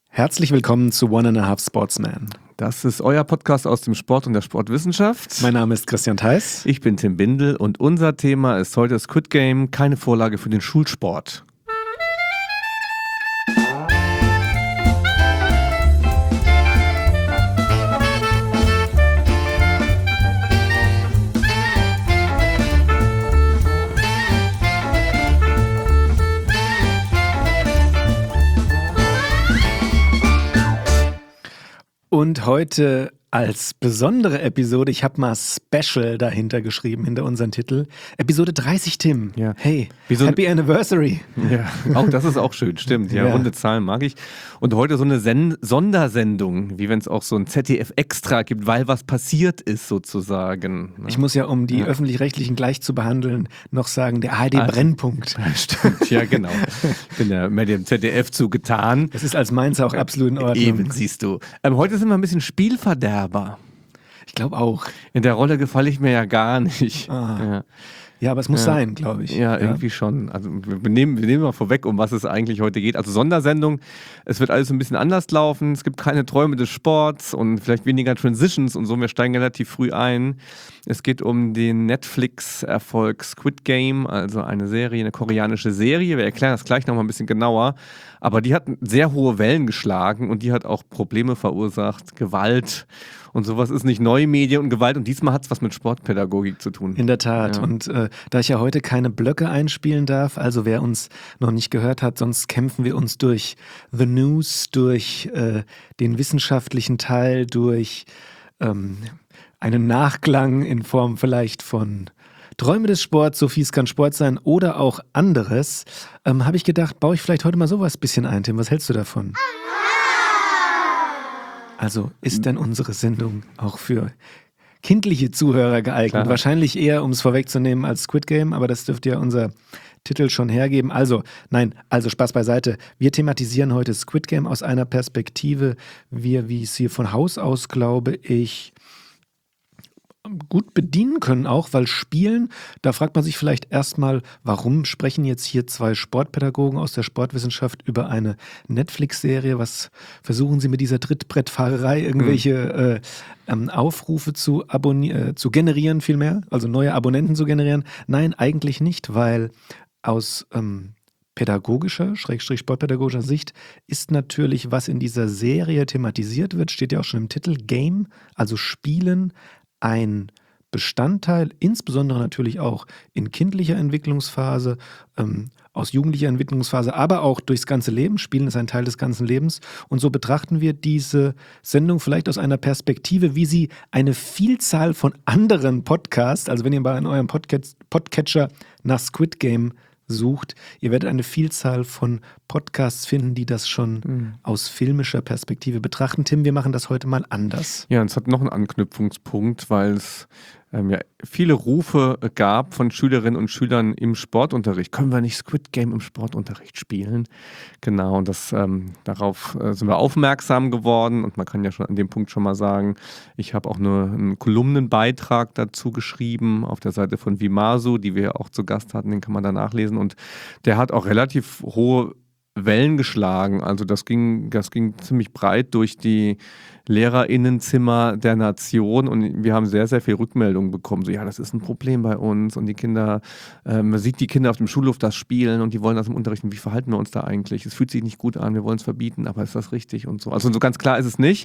Herzlich willkommen zu One and a Half Sportsman. Das ist euer Podcast aus dem Sport und der Sportwissenschaft. Mein Name ist Christian Theis. Ich bin Tim Bindel und unser Thema ist heute Squid Game, keine Vorlage für den Schulsport. Und heute als besondere Episode, ich habe mal Special dahinter geschrieben, hinter unseren Titel, Episode 30, Tim. Ja. Hey, Happy Anniversary. Ja, auch das ist auch schön, stimmt. Ja, runde Zahlen mag ich. Und heute so eine Sondersendung, wie wenn es auch so ein ZDF-Extra gibt, weil was passiert ist sozusagen. Ich muss ja, um die Öffentlich-Rechtlichen gleich zu behandeln, noch sagen, der ARD-Brennpunkt. Stimmt, ja genau. Ich bin ja mehr dem ZDF zugetan. Das ist als Mainzer auch absolut in Ordnung. Eben, siehst du. Heute sind wir ein bisschen Spielverderber. Ich glaube auch. In der Rolle gefalle ich mir ja gar nicht. Ja, aber es muss sein, glaube ich. Ja, irgendwie schon. Also wir nehmen mal vorweg, um was es eigentlich heute geht. Also Sondersendung, es wird alles ein bisschen anders laufen. Es gibt keine Träume des Sports und vielleicht weniger Transitions und so. Wir steigen relativ früh ein. Es geht um den Netflix-Erfolg Squid Game, also eine Serie, eine koreanische Serie. Wir erklären das gleich nochmal ein bisschen genauer. Aber die hat sehr hohe Wellen geschlagen und die hat auch Probleme verursacht, Gewalt. Und sowas ist nicht neue Medien und Gewalt. Und diesmal hat es was mit Sportpädagogik zu tun. In der Tat. Ja. Und da ich ja heute keine Blöcke einspielen darf, also wer uns noch nicht gehört hat, sonst kämpfen wir uns durch The News, durch den wissenschaftlichen Teil, durch einen Nachklang in Form vielleicht von Träume des Sports, so fies kann Sport sein oder auch anderes, habe ich gedacht, baue ich vielleicht heute mal sowas ein bisschen ein. Tim, was hältst du davon? Also ist denn unsere Sendung auch für kindliche Zuhörer geeignet? Klar. Wahrscheinlich eher, um es vorwegzunehmen, als Squid Game, aber das dürfte ja unser Titel schon hergeben. Also Spaß beiseite. Wir thematisieren heute Squid Game aus einer Perspektive, wie es hier von Haus aus, glaube ich, gut bedienen können auch, weil Spielen, da fragt man sich vielleicht erstmal, warum sprechen jetzt hier zwei Sportpädagogen aus der Sportwissenschaft über eine Netflix-Serie? Was versuchen sie mit dieser Trittbrettfahrerei, irgendwelche Aufrufe zu generieren vielmehr, also neue Abonnenten zu generieren? Nein, eigentlich nicht, weil aus pädagogischer, sportpädagogischer Sicht ist natürlich, was in dieser Serie thematisiert wird, steht ja auch schon im Titel, Game, also Spielen, ein Bestandteil, insbesondere natürlich auch in kindlicher Entwicklungsphase, aus jugendlicher Entwicklungsphase, aber auch durchs ganze Leben. Spielen ist ein Teil des ganzen Lebens. Und so betrachten wir diese Sendung vielleicht aus einer Perspektive, wie sie eine Vielzahl von anderen Podcasts, also wenn ihr mal in eurem Podcatcher nach Squid Game sucht, ihr werdet eine Vielzahl von Podcasts finden, die das schon aus filmischer Perspektive betrachten. Tim, wir machen das heute mal anders. Ja, und es hat noch einen Anknüpfungspunkt, weil es viele Rufe gab von Schülerinnen und Schülern im Sportunterricht. Können wir nicht Squid Game im Sportunterricht spielen? Genau, und darauf sind wir aufmerksam geworden. Und man kann ja schon an dem Punkt schon mal sagen, ich habe auch nur einen Kolumnenbeitrag dazu geschrieben auf der Seite von Vimasu, die wir ja auch zu Gast hatten, den kann man da nachlesen. Und der hat auch relativ hohe Wellen geschlagen. Also das ging ziemlich breit durch die LehrerInnenzimmer der Nation und wir haben sehr, sehr viel Rückmeldungen bekommen. So, ja, das ist ein Problem bei uns und die Kinder, man sieht die Kinder auf dem Schulhof das spielen und die wollen das im Unterricht. Und wie verhalten wir uns da eigentlich? Es fühlt sich nicht gut an, wir wollen es verbieten, aber ist das richtig und so. Also so ganz klar ist es nicht.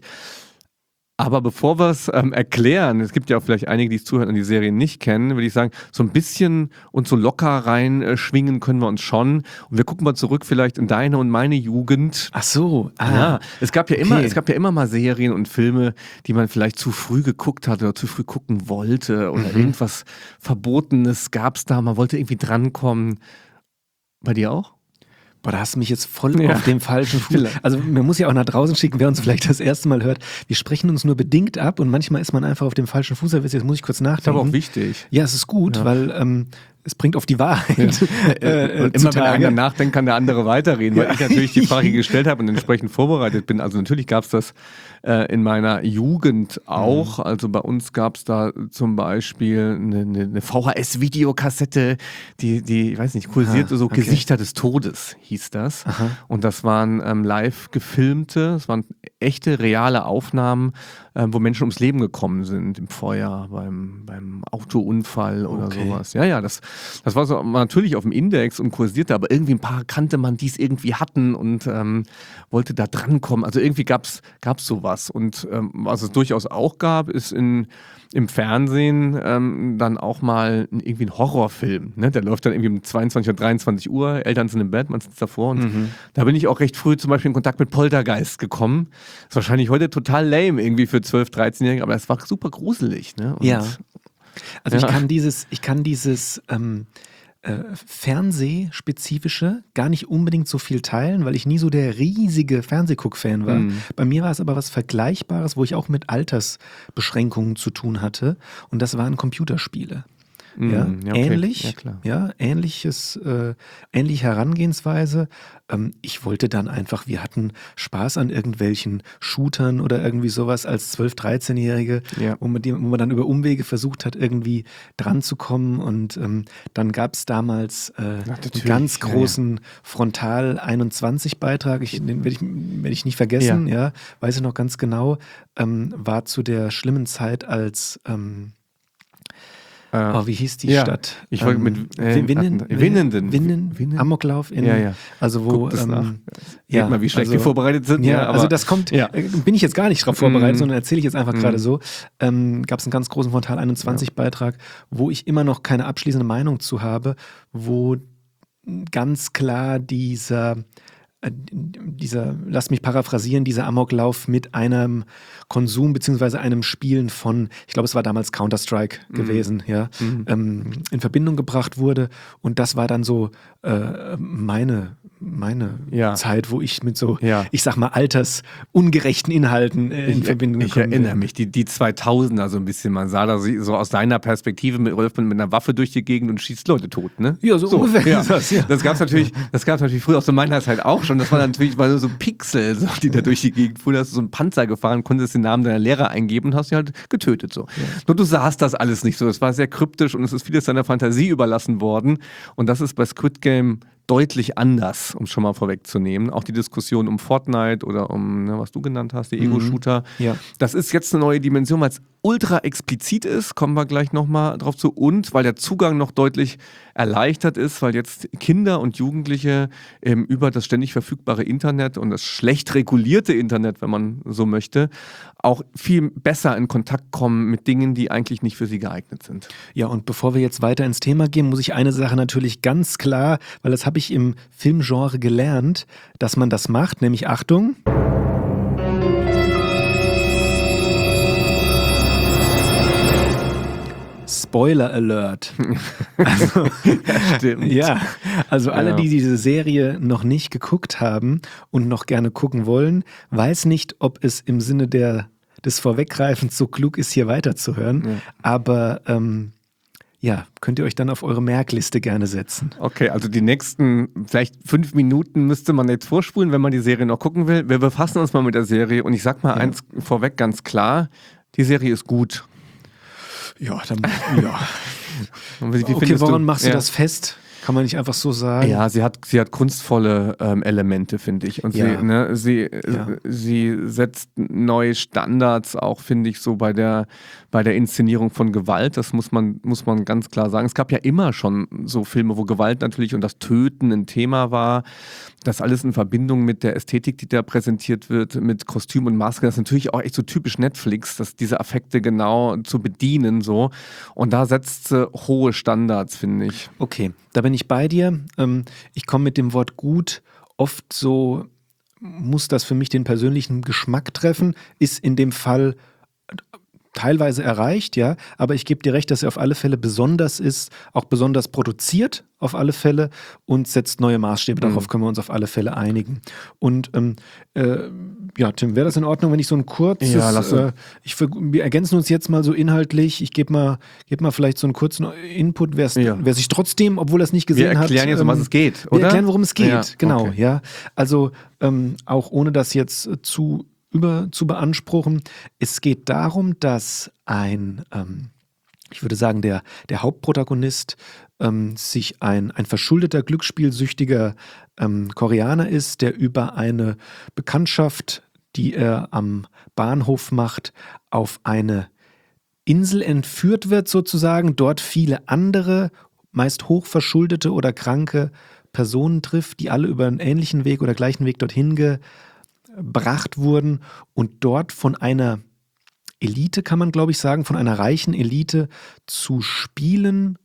Aber bevor wir es erklären, es gibt ja auch vielleicht einige, die es zuhören und die Serie nicht kennen, würde ich sagen, so ein bisschen und so locker reinschwingen können wir uns schon. Und wir gucken mal zurück vielleicht in deine und meine Jugend. Ach so. Ja, es gab ja immer mal Serien und Filme, die man vielleicht zu früh geguckt hat oder zu früh gucken wollte oder irgendwas Verbotenes gab es da, man wollte irgendwie drankommen. Bei dir auch? Boah, da hast du mich jetzt voll auf dem falschen Fuß. Also man muss ja auch nach draußen schicken, wer uns vielleicht das erste Mal hört. Wir sprechen uns nur bedingt ab und manchmal ist man einfach auf dem falschen Fuß. Jetzt muss ich kurz nachdenken. Das ist aber auch wichtig. Ja, es ist gut, weil es bringt auf die Wahrheit. Und immer wenn einer nachdenkt, kann der andere weiterreden, weil ich natürlich die Frage gestellt habe und entsprechend vorbereitet bin. Also natürlich gab es das in meiner Jugend auch. Also bei uns gab es da zum Beispiel eine VHS-Videokassette, die, ich weiß nicht, kursierte so Gesichter des Todes, hieß das. Aha. Und das waren live gefilmte, es waren echte, reale Aufnahmen, wo Menschen ums Leben gekommen sind, im Feuer, beim Autounfall oder sowas. Ja, das war so natürlich auf dem Index und kursierte, aber irgendwie ein paar kannte man, die es irgendwie hatten und wollte da drankommen. Also irgendwie gab's sowas. Und was es durchaus auch gab, ist im Fernsehen dann auch mal irgendwie ein Horrorfilm. Ne? Der läuft dann irgendwie um 22 oder 23 Uhr, Eltern sind im Bett, man sitzt davor. Und da bin ich auch recht früh zum Beispiel in Kontakt mit Poltergeist gekommen. Ist wahrscheinlich heute total lame irgendwie für 12-, 13-Jährige, aber es war super gruselig. Ne? Und, also ich kann dieses Fernsehspezifische gar nicht unbedingt so viel teilen, weil ich nie so der riesige Fernsehguck-Fan war. Bei mir war es aber was Vergleichbares, wo ich auch mit Altersbeschränkungen zu tun hatte, und das waren Computerspiele. Ja, ähnlich, ähnliche Herangehensweise. Ich wollte dann einfach, wir hatten Spaß an irgendwelchen Shootern oder irgendwie sowas als 12-, 13-Jährige, wo man dann über Umwege versucht hat, irgendwie dran zu kommen. Und dann gab es damals einen ganz großen Frontal-21-Beitrag, den werde ich nicht vergessen, weiß ich noch ganz genau, war zu der schlimmen Zeit als wie hieß die Stadt? Ich wollte mit Winnenden. Amoklauf also wo Geht mal, wie schlecht wir vorbereitet sind. Ja, aber also das kommt, bin ich jetzt gar nicht drauf vorbereitet, sondern erzähle ich jetzt einfach gerade so. Gab es einen ganz großen Frontal 21 Beitrag, wo ich immer noch keine abschließende Meinung zu habe, wo ganz klar dieser, lass mich paraphrasieren, dieser Amoklauf mit einem Konsum bzw. einem Spielen von, ich glaube, es war damals Counter-Strike gewesen, in Verbindung gebracht wurde. Und das war dann so meine Zeit, wo ich mit so, ich sag mal, altersungerechten Inhalten in Verbindung gekommen bin. Ich erinnere mich, die 2000er so ein bisschen, man sah da so aus seiner Perspektive mit einer Waffe durch die Gegend und schießt Leute tot, ne? Ja, so ungefähr ist das, Das gab's natürlich früher aus meiner Zeit auch schon. Das war natürlich mal so Pixel, so, die da durch die Gegend fuhren. Da hast du so einen Panzer gefahren, konntest den Namen deiner Lehrer eingeben und hast sie halt getötet. So. Nur du sahst das alles nicht so. Es war sehr kryptisch und es ist vieles deiner Fantasie überlassen worden. Und das ist bei Squid Game deutlich anders, um es schon mal vorwegzunehmen. Auch die Diskussion um Fortnite oder um, was du genannt hast, die Ego-Shooter. Das ist jetzt eine neue Dimension, weil es ultra explizit ist, kommen wir gleich nochmal drauf zu, und weil der Zugang noch deutlich erleichtert ist, weil jetzt Kinder und Jugendliche über das ständig verfügbare Internet und das schlecht regulierte Internet, wenn man so möchte, auch viel besser in Kontakt kommen mit Dingen, die eigentlich nicht für sie geeignet sind. Ja, und bevor wir jetzt weiter ins Thema gehen, muss ich eine Sache natürlich ganz klar, weil das habe ich im Filmgenre gelernt, dass man das macht, nämlich Achtung. Spoiler Alert. Also, stimmt. Also alle, die diese Serie noch nicht geguckt haben und noch gerne gucken wollen, weiß nicht, ob es im Sinne des Vorweggreifens so klug ist, hier weiterzuhören. Aber könnt ihr euch dann auf eure Merkliste gerne setzen. Okay, also die nächsten vielleicht 5 Minuten müsste man jetzt vorspulen, wenn man die Serie noch gucken will. Wir befassen uns mal mit der Serie und ich sag mal eins vorweg ganz klar, die Serie ist gut. Okay, woran machst du das fest? Kann man nicht einfach so sagen? Ja, sie hat kunstvolle Elemente, finde ich. Und sie setzt neue Standards auch, finde ich, so bei der Inszenierung von Gewalt. Das muss man ganz klar sagen. Es gab ja immer schon so Filme, wo Gewalt natürlich und das Töten ein Thema war. Das alles in Verbindung mit der Ästhetik, die da präsentiert wird, mit Kostüm und Maske. Das ist natürlich auch echt so typisch Netflix, dass diese Affekte genau zu bedienen so. Und da setzt sie hohe Standards, finde ich. Okay, da bin ich bei dir. Ich komme mit dem Wort gut oft so, muss das für mich den persönlichen Geschmack treffen, ist in dem Fall teilweise erreicht, aber ich gebe dir recht, dass er auf alle Fälle besonders ist, auch besonders produziert auf alle Fälle und setzt neue Maßstäbe. Darauf können wir uns auf alle Fälle einigen. Und Ja, Tim, wäre das in Ordnung, wenn ich so ein kurzes, Ja, wir ergänzen uns jetzt mal so inhaltlich, ich gebe mal vielleicht so einen kurzen Input, wer sich trotzdem, obwohl er es nicht gesehen hat. Wir erklären jetzt, um was es geht, oder? Wir erklären, worum es geht, ja, genau, okay. ja. Also auch ohne das jetzt zu beanspruchen, es geht darum, dass ich würde sagen, der Hauptprotagonist sich ein verschuldeter, glücksspielsüchtiger Koreaner ist, der über eine Bekanntschaft, die er am Bahnhof macht, auf eine Insel entführt wird sozusagen, dort viele andere, meist hochverschuldete oder kranke Personen trifft, die alle über einen ähnlichen Weg oder gleichen Weg dorthin gebracht wurden und dort von einer Elite, kann man glaube ich sagen, von einer reichen Elite zu Spielen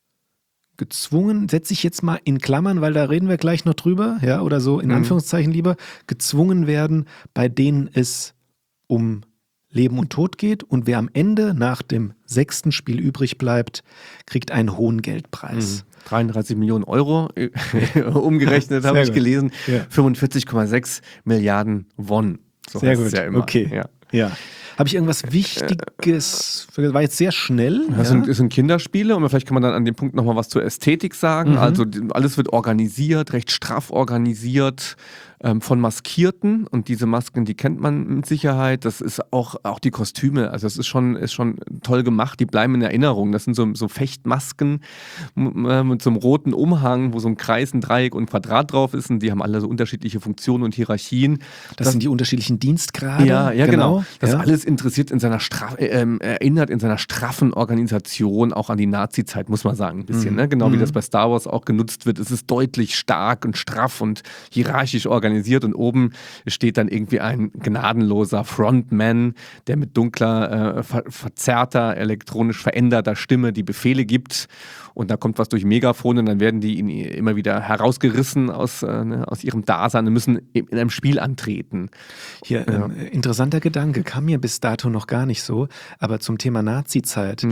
gezwungen, setze ich jetzt mal in Klammern, weil da reden wir gleich noch drüber, ja, oder so in Anführungszeichen lieber, gezwungen werden, bei denen es um Leben und Tod geht und wer am Ende nach dem 6. Spiel übrig bleibt, kriegt einen hohen Geldpreis. 33 Millionen Euro umgerechnet, habe ich gelesen. Ja. 45,6 Milliarden Won. So sehr gut, ja immer. Okay. Ja. Habe ich irgendwas Wichtiges? War jetzt sehr schnell. Das sind Kinderspiele und vielleicht kann man dann an dem Punkt nochmal was zur Ästhetik sagen. Also alles wird organisiert, recht straff organisiert von Maskierten und diese Masken, die kennt man mit Sicherheit. Das ist auch die Kostüme, also das ist schon toll gemacht, die bleiben in Erinnerung. Das sind so Fechtmasken mit so einem roten Umhang, wo so ein Kreis, ein Dreieck und ein Quadrat drauf ist und die haben alle so unterschiedliche Funktionen und Hierarchien. Das sind die unterschiedlichen Dienstgrade. Ja, genau. Das alles interessiert erinnert in seiner straffen Organisation auch an die Nazi-Zeit, muss man sagen, ein bisschen. Ne? Genau wie das bei Star Wars auch genutzt wird. Es ist deutlich stark und straff und hierarchisch organisiert und oben steht dann irgendwie ein gnadenloser Frontman, der mit dunkler, verzerrter, elektronisch veränderter Stimme die Befehle gibt und da kommt was durch Megafon und dann werden die immer wieder herausgerissen aus ihrem Dasein und müssen in einem Spiel antreten. Hier, interessanter Gedanke, kam mir bis dato noch gar nicht so, aber zum Thema Nazi-Zeit,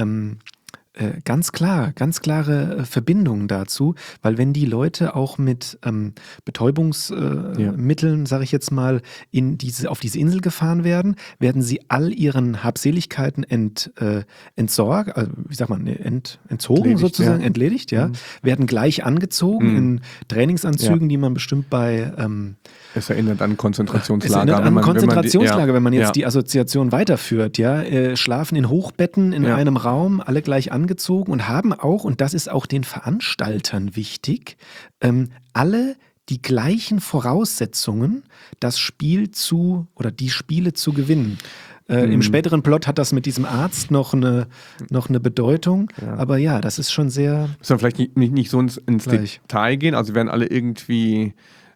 ganz klare Verbindungen dazu, weil wenn die Leute auch mit Betäubungsmitteln, sage ich jetzt mal, auf diese Insel gefahren werden, werden sie all ihren Habseligkeiten entzogen sozusagen, entledigt, werden gleich angezogen in Trainingsanzügen, die man bestimmt bei es erinnert an Konzentrationslager. Wenn man jetzt die Assoziation weiterführt, schlafen in Hochbetten in einem Raum, alle gleich angezogen und haben auch, und das ist auch den Veranstaltern wichtig, alle die gleichen Voraussetzungen, die Spiele zu gewinnen. Im späteren Plot hat das mit diesem Arzt noch eine Bedeutung, aber das ist schon sehr... Müssen wir vielleicht nicht so ins Detail gehen, also werden alle irgendwie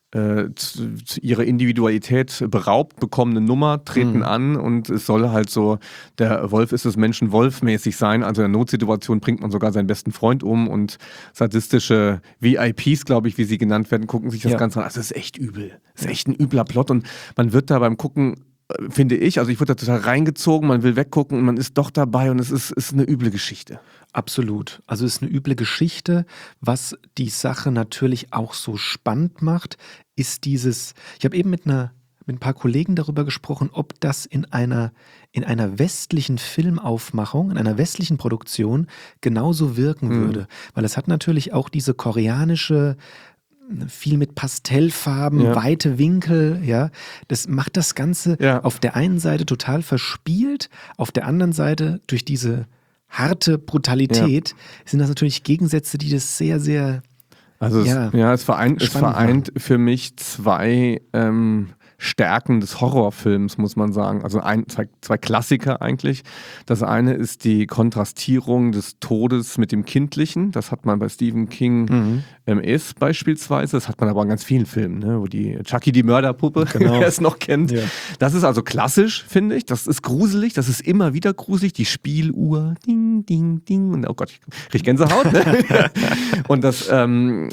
ihre Individualität beraubt, bekommen eine Nummer, treten an und es soll halt so, der Wolf ist des Menschen Wolf-mäßig sein, also in der Notsituation bringt man sogar seinen besten Freund um und sadistische VIPs, glaube ich, wie sie genannt werden, gucken sich das Ganze an. Also das ist echt übel. Das ist echt ein übler Plot und man wird da beim Gucken, finde ich, also ich wurde da total reingezogen, man will weggucken und man ist doch dabei und es ist eine üble Geschichte. Absolut. Also es ist eine üble Geschichte. Was die Sache natürlich auch so spannend macht, ist ich habe eben mit ein paar Kollegen darüber gesprochen, ob das in einer westlichen Filmaufmachung, in einer westlichen Produktion genauso wirken würde. Weil es hat natürlich auch diese koreanische, viel mit Pastellfarben, weite Winkel, das macht das Ganze auf der einen Seite total verspielt, auf der anderen Seite durch diese harte Brutalität sind das natürlich Gegensätze, die das sehr, sehr es vereint für mich zwei Stärken des Horrorfilms, muss man sagen. Also zwei Klassiker eigentlich. Das eine ist die Kontrastierung des Todes mit dem Kindlichen. Das hat man bei Stephen King beispielsweise. Das hat man aber in ganz vielen Filmen, ne? Wo die Chucky die Mörderpuppe, wer es noch kennt. Ja. Das ist also klassisch, finde ich. Das ist gruselig. Das ist immer wieder gruselig. Die Spieluhr, ding, ding, ding. Und oh Gott, ich kriege Gänsehaut. Ne? Und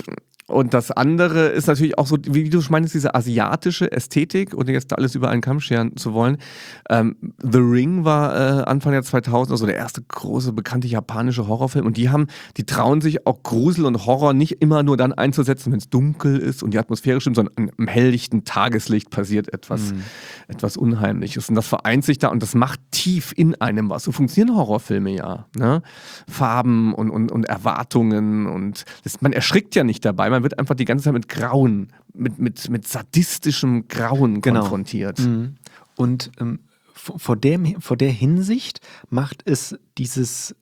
Und das andere ist natürlich auch so, wie du meinst, diese asiatische Ästhetik, ohne jetzt da alles über einen Kamm scheren zu wollen. The Ring war Anfang der 2000, also der erste große, bekannte japanische Horrorfilm. Und die trauen sich auch Grusel und Horror nicht immer nur dann einzusetzen, wenn es dunkel ist und die Atmosphäre stimmt, sondern im helllichten Tageslicht passiert etwas Unheimliches. Und das vereint sich da und das macht tief in einem was. So funktionieren Horrorfilme ja. Ne? Farben und Erwartungen und man erschrickt ja nicht dabei, man wird einfach die ganze Zeit mit Grauen, mit sadistischem Grauen konfrontiert. Mhm. Und vor der Hinsicht macht es diese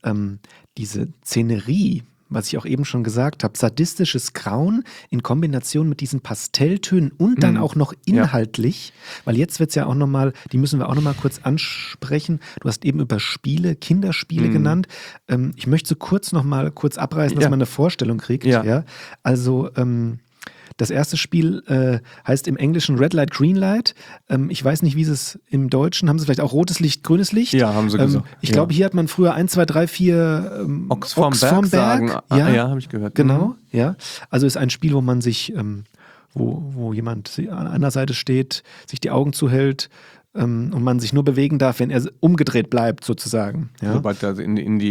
Szenerie, was ich auch eben schon gesagt habe, sadistisches Grauen in Kombination mit diesen Pastelltönen und dann auch noch inhaltlich, weil jetzt wird es ja auch nochmal, die müssen wir auch nochmal kurz ansprechen. Du hast eben über Kinderspiele genannt. Ich möchte so kurz abreißen, dass man eine Vorstellung kriegt. Ja. Also das erste Spiel heißt im Englischen Red Light, Green Light. Ich weiß nicht, wie sie es im Deutschen, haben sie vielleicht auch rotes Licht, grünes Licht? Ja, haben sie gesagt. Ich glaube, hier hat man früher 1, 2, 3, 4 Ochs vorm Berg sagen. Ja, habe ich gehört. Genau, ja. Also ist ein Spiel, wo man sich, wo jemand an einer Seite steht, sich die Augen zuhält und man sich nur bewegen darf, wenn er umgedreht bleibt, sozusagen. Ja? Sobald er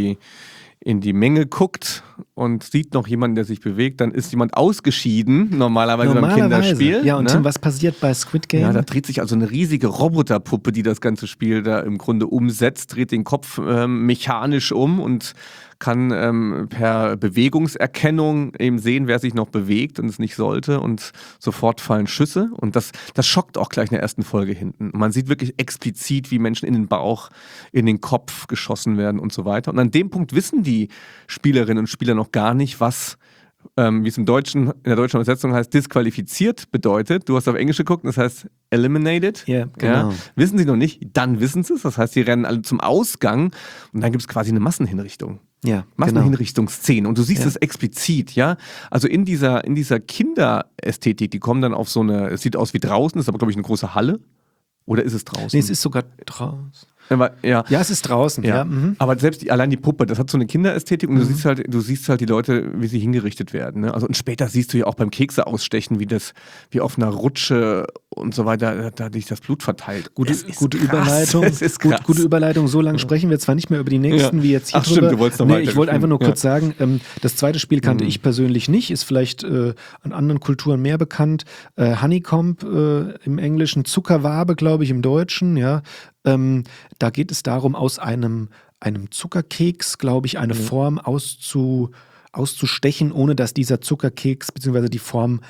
in die Menge guckt und sieht noch jemanden, der sich bewegt, dann ist jemand ausgeschieden, normalerweise beim Kinderspiel. Ja, und Tim, was passiert bei Squid Game? Ja, da dreht sich also eine riesige Roboterpuppe, die das ganze Spiel da im Grunde umsetzt, dreht den Kopf mechanisch um und kann per Bewegungserkennung eben sehen, wer sich noch bewegt und es nicht sollte und sofort fallen Schüsse und das schockt auch gleich in der ersten Folge hinten. Man sieht wirklich explizit, wie Menschen in den Bauch, in den Kopf geschossen werden und so weiter. Und an dem Punkt wissen die Spielerinnen und Spieler noch gar nicht, was wie es in der deutschen Übersetzung heißt, disqualifiziert bedeutet. Du hast auf Englisch geguckt, das heißt eliminated. Ja, genau. Ja, wissen sie noch nicht, dann wissen sie es. Das heißt, sie rennen alle zum Ausgang und dann gibt es quasi eine Massenhinrichtung. Ja, Massenhinrichtungsszene. Und du siehst es explizit, ja. Also in dieser Kinderästhetik, die kommen dann auf so eine, es sieht aus wie draußen, ist aber, glaube ich, eine große Halle. Oder ist es draußen? Nee, es ist sogar draußen. Ja, es ist draußen. Ja. Aber selbst allein die Puppe, das hat so eine Kinderästhetik und du siehst halt die Leute, wie sie hingerichtet werden. Ne? Also und später siehst du ja auch beim Kekse ausstechen, wie auf einer Rutsche und so weiter, da sich das Blut verteilt. Gute Überleitung. Gute Überleitung. So lange sprechen wir zwar nicht mehr über die nächsten, wie jetzt hier drüber. Stimmt, du wolltest noch weiter. Ich wollte einfach nur kurz sagen, das zweite Spiel kannte ich persönlich nicht, ist vielleicht an anderen Kulturen mehr bekannt. Honeycomb im Englischen, Zuckerwabe, glaube ich, im Deutschen, ja. Da geht es darum, aus einem Zuckerkeks, glaube ich, eine Form auszustechen, ohne dass dieser Zuckerkeks bzw. die Form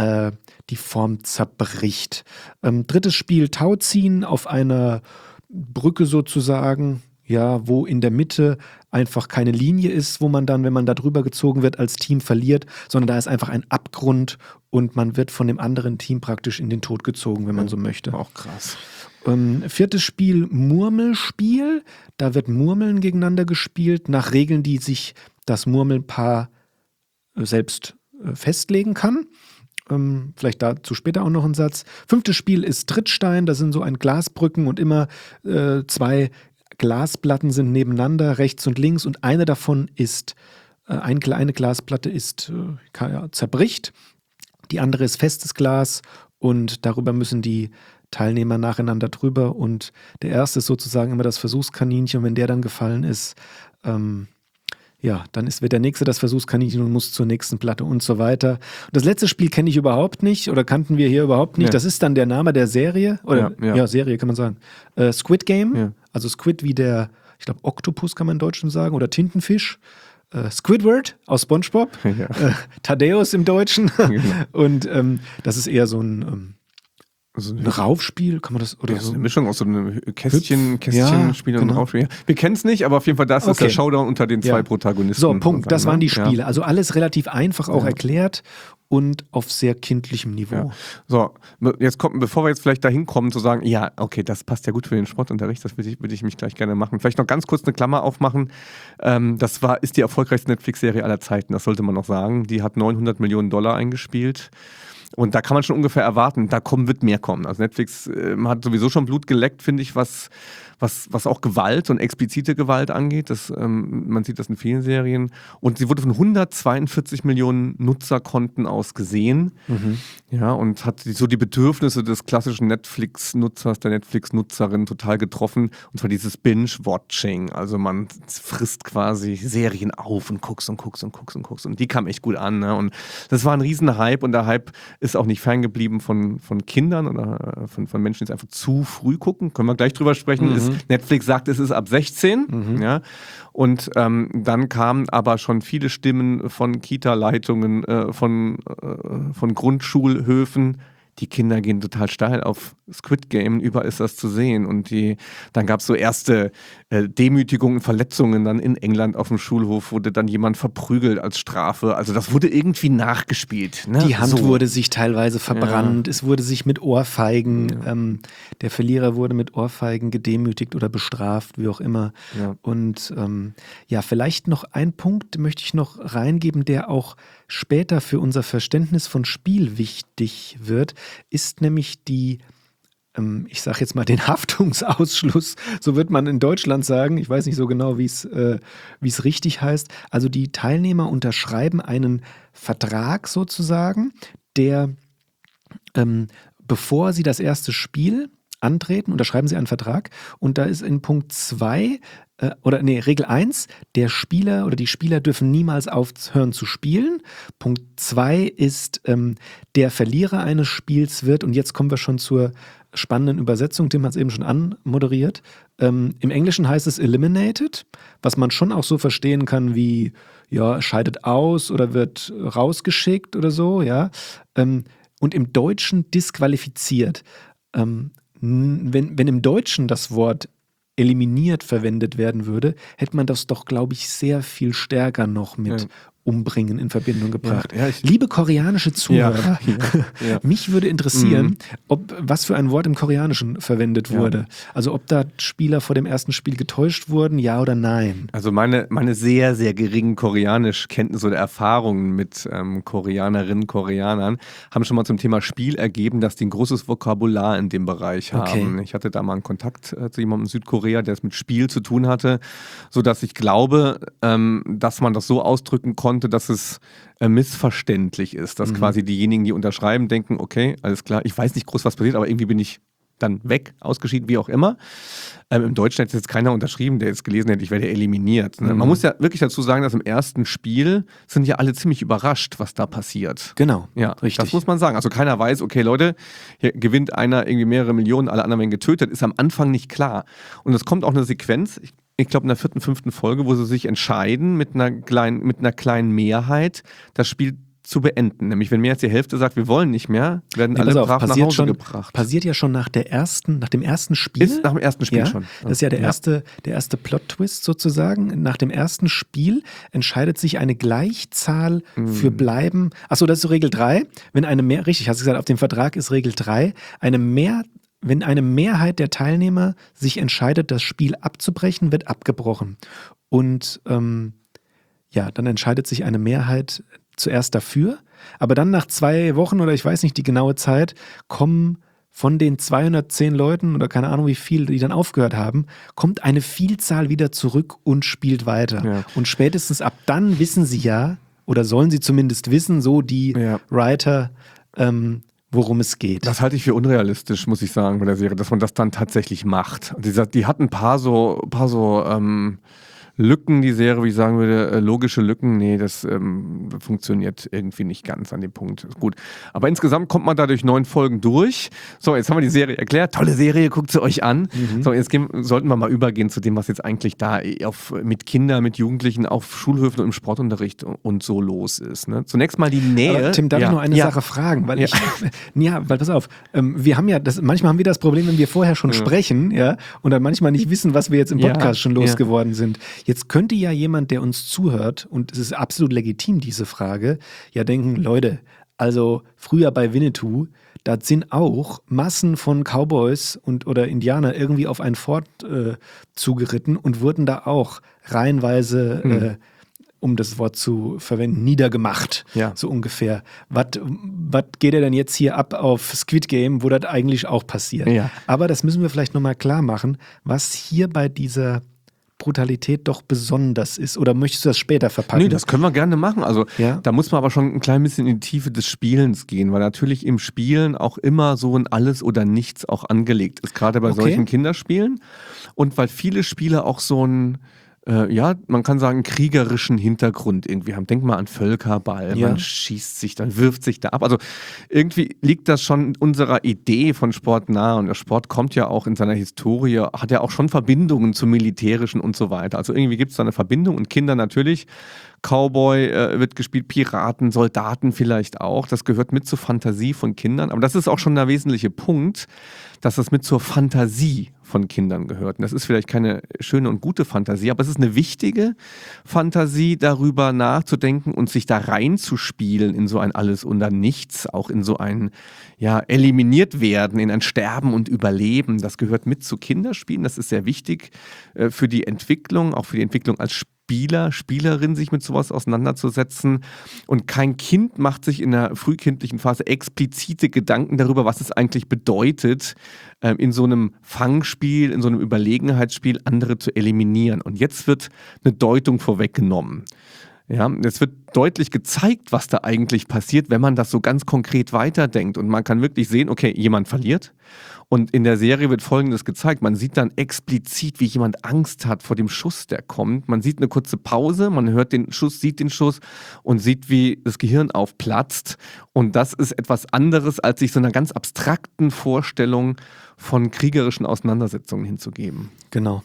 zerbricht. Drittes Spiel, Tauziehen auf einer Brücke sozusagen, ja, wo in der Mitte einfach keine Linie ist, wo man dann, wenn man da drüber gezogen wird, als Team verliert, sondern da ist einfach ein Abgrund und man wird von dem anderen Team praktisch in den Tod gezogen, wenn man so möchte. Auch krass. Viertes Spiel, Murmelspiel. Da wird Murmeln gegeneinander gespielt, nach Regeln, die sich das Murmelpaar selbst festlegen kann. Vielleicht dazu später auch noch ein Satz. Fünftes Spiel ist Trittstein. Da sind so ein Glasbrücken und immer 2 Glasplatten sind nebeneinander, rechts und links. Und eine davon ist, eine Glasplatte ist, zerbricht. Die andere ist festes Glas und darüber müssen die Teilnehmer nacheinander drüber und der erste ist sozusagen immer das Versuchskaninchen und wenn der dann gefallen ist, dann wird der nächste das Versuchskaninchen und muss zur nächsten Platte und so weiter. Und das letzte Spiel kenne ich überhaupt nicht oder kannten wir hier überhaupt nicht. Ja. Das ist dann der Name der Serie oder Serie kann man sagen. Squid Game, also Squid wie der, ich glaube Oktopus kann man in Deutschen sagen oder Tintenfisch. Squidward aus SpongeBob, Thaddeus im Deutschen und das ist eher so ein Raufspiel, kann man das? Oder so eine Mischung aus so einem Kästchenspiel und Raufspiel. Wir kennen es nicht, aber auf jeden Fall ist der Showdown unter den 2 Protagonisten. So, Punkt, das waren die Spiele. Ja. Also alles relativ einfach auch erklärt und auf sehr kindlichem Niveau. Ja. So, bevor wir jetzt vielleicht dahin kommen, zu sagen, ja, okay, das passt ja gut für den Sportunterricht, das würde ich mich gleich gerne machen. Vielleicht noch ganz kurz eine Klammer aufmachen. Ist die erfolgreichste Netflix-Serie aller Zeiten, das sollte man noch sagen. Die hat $900 Millionen eingespielt. Und da kann man schon ungefähr erwarten, wird mehr kommen. Also Netflix hat sowieso schon Blut geleckt, finde ich, was auch Gewalt und explizite Gewalt angeht. Man sieht das in vielen Serien. Und sie wurde von 142 Millionen Nutzerkonten aus gesehen. Ja, und hat so die Bedürfnisse des klassischen Netflix-Nutzers, der Netflix-Nutzerin total getroffen. Und zwar dieses Binge-Watching. Also man frisst quasi Serien auf und guckst. Und die kam echt gut an. Ne? Und das war ein riesen Hype. Und der Hype ist auch nicht ferngeblieben von Kindern oder von Menschen, die es einfach zu früh gucken. Können wir gleich drüber sprechen. Netflix sagt, es ist ab 16. Ja? Und dann kamen aber schon viele Stimmen von Kita-Leitungen, von Grundschulhöfen. Die Kinder gehen total steil auf Squid Game, überall ist das zu sehen. Und dann gab es so erste Demütigungen, Verletzungen dann in England auf dem Schulhof, wurde dann jemand verprügelt als Strafe. Also das wurde irgendwie nachgespielt. Ne? Die Hand wurde sich teilweise verbrannt, es wurde sich mit Ohrfeigen, der Verlierer wurde mit Ohrfeigen gedemütigt oder bestraft, wie auch immer. Ja. Und vielleicht noch ein Punkt möchte ich noch reingeben, der auch später für unser Verständnis von Spiel wichtig wird, ist nämlich ich sage jetzt mal den Haftungsausschluss, so wird man in Deutschland sagen, ich weiß nicht so genau, wie es richtig heißt. Also die Teilnehmer unterschreiben einen Vertrag sozusagen, der, bevor sie das erste Spiel antreten, unterschreiben sie einen Vertrag und da ist in Punkt 2, Regel 1, der Spieler oder die Spieler dürfen niemals aufhören zu spielen. Punkt 2 ist, der Verlierer eines Spiels wird, und jetzt kommen wir schon zur spannenden Übersetzung, Tim hat es eben schon anmoderiert. Im Englischen heißt es eliminated, was man schon auch so verstehen kann wie, scheidet aus oder wird rausgeschickt oder so, ja. Und im Deutschen disqualifiziert. Wenn im Deutschen das Wort eliminiert verwendet werden würde, hätte man das doch, glaube ich, sehr viel stärker noch mit Umbringen in Verbindung gebracht. Liebe koreanische Zuhörer, mich würde interessieren, was für ein Wort im Koreanischen verwendet wurde. Also ob da Spieler vor dem ersten Spiel getäuscht wurden, ja oder nein. Also meine sehr, sehr geringen Koreanischkenntnisse oder Erfahrungen mit Koreanerinnen, Koreanern haben schon mal zum Thema Spiel ergeben, dass die ein großes Vokabular in dem Bereich haben. Ich hatte da mal einen Kontakt zu jemandem in Südkorea, der es mit Spiel zu tun hatte, sodass ich glaube, dass man das so ausdrücken konnte, dass es missverständlich ist, dass quasi diejenigen, die unterschreiben, denken, okay, alles klar, ich weiß nicht groß, was passiert, aber irgendwie bin ich dann weg, ausgeschieden, wie auch immer. Im Deutschen hätte jetzt keiner unterschrieben, der jetzt gelesen hätte, ich werde eliminiert. Ne? Man muss ja wirklich dazu sagen, dass im ersten Spiel sind ja alle ziemlich überrascht, was da passiert. Genau, ja, richtig. Das muss man sagen. Also keiner weiß, okay Leute, hier gewinnt einer irgendwie mehrere Millionen, alle anderen werden getötet, ist am Anfang nicht klar. Und es kommt auch eine Sequenz, ich glaube in der 4., 5. Folge, wo sie sich entscheiden, mit einer kleinen Mehrheit das Spiel zu beenden. Nämlich, wenn mehr als die Hälfte sagt, wir wollen nicht mehr, werden alle brav nach Hause gebracht. Passiert ja schon nach dem ersten Spiel. Ist nach dem ersten Spiel schon. Das ist ja der erste Plot-Twist sozusagen. Nach dem ersten Spiel entscheidet sich eine Gleichzahl für Bleiben. Achso, das ist so Regel 3. Wenn eine mehr, richtig, hast du gesagt, auf dem Vertrag ist Regel 3. Wenn eine Mehrheit der Teilnehmer sich entscheidet, das Spiel abzubrechen, wird abgebrochen. Und dann entscheidet sich eine Mehrheit zuerst dafür, aber dann nach 2 Wochen oder ich weiß nicht die genaue Zeit, kommen von den 210 Leuten oder keine Ahnung wie viel, die dann aufgehört haben, kommt eine Vielzahl wieder zurück und spielt weiter. Ja. Und spätestens ab dann wissen sie ja, oder sollen sie zumindest wissen, so die Writer, worum es geht. Das halte ich für unrealistisch, muss ich sagen, bei der Serie, dass man das dann tatsächlich macht. Die hat ein paar so Lücken, die Serie, wie ich sagen würde, logische Lücken, nee, das funktioniert irgendwie nicht ganz an dem Punkt. Gut. Aber insgesamt kommt man da durch 9 Folgen durch. So, jetzt haben wir die Serie erklärt. Tolle Serie, guckt sie euch an. So, jetzt sollten wir mal übergehen zu dem, was jetzt eigentlich da mit Kindern, mit Jugendlichen auf Schulhöfen und im Sportunterricht und so los ist. Ne? Zunächst mal die Nähe. Aber Tim, darf ich nur eine Sache fragen? Weil weil pass auf, wir haben manchmal haben wir das Problem, wenn wir vorher schon sprechen, und dann manchmal nicht wissen, was wir jetzt im Podcast schon losgeworden sind. Jetzt könnte ja jemand, der uns zuhört, und es ist absolut legitim, diese Frage, denken, Leute, also früher bei Winnetou, da sind auch Massen von Cowboys oder Indianer irgendwie auf ein Fort zugeritten und wurden da auch reihenweise um das Wort zu verwenden, niedergemacht, Ja. so ungefähr. Was geht denn jetzt hier ab auf Squid Game, wo das eigentlich auch passiert? Ja. Aber das müssen wir vielleicht nochmal klar machen, was hier bei dieser Brutalität doch besonders ist. Oder möchtest du das später verpacken? Nee, das können wir gerne machen. Also Ja. da muss man aber schon ein klein bisschen in die Tiefe des Spielens gehen, weil natürlich im Spielen auch immer so ein Alles oder Nichts auch angelegt ist, gerade bei solchen Kinderspielen. Und weil viele Spiele auch so ein man kann sagen, kriegerischen Hintergrund irgendwie haben. Denk mal an Völkerball, Ja. man schießt sich, dann wirft sich da ab. Also irgendwie liegt das schon unserer Idee von Sport nahe und der Sport kommt ja auch in seiner Historie, hat ja auch schon Verbindungen zum Militärischen und so weiter. Also irgendwie gibt es da eine Verbindung und Kinder natürlich. Cowboy wird gespielt, Piraten, Soldaten vielleicht auch. Das gehört mit zur Fantasie von Kindern. Aber das ist auch schon der wesentliche Punkt, dass das mit zur Fantasie von Kindern gehört. Und das ist vielleicht keine schöne und gute Fantasie, aber es ist eine wichtige Fantasie, darüber nachzudenken und sich da reinzuspielen in so ein Alles oder Nichts, auch in so ein eliminiert werden, in ein Sterben und Überleben. Das gehört mit zu Kinderspielen. Das ist sehr wichtig für die Entwicklung, auch für die Entwicklung als Spieler, Spielerin, sich mit sowas auseinanderzusetzen. Und kein Kind macht sich in der frühkindlichen Phase explizite Gedanken darüber, was es eigentlich bedeutet, in so einem Fangspiel, in so einem Überlegenheitsspiel andere zu eliminieren. Und jetzt wird eine Deutung vorweggenommen. Ja, es wird deutlich gezeigt, was da eigentlich passiert, wenn man das so ganz konkret weiterdenkt. Und man kann wirklich sehen, okay, jemand verliert. Und in der Serie wird Folgendes gezeigt. Man sieht dann explizit, wie jemand Angst hat vor dem Schuss, der kommt. Man sieht eine kurze Pause, man hört den Schuss, sieht den Schuss und sieht, wie das Gehirn aufplatzt. Und das ist etwas anderes, als sich so einer ganz abstrakten Vorstellung von kriegerischen Auseinandersetzungen hinzugeben. Genau.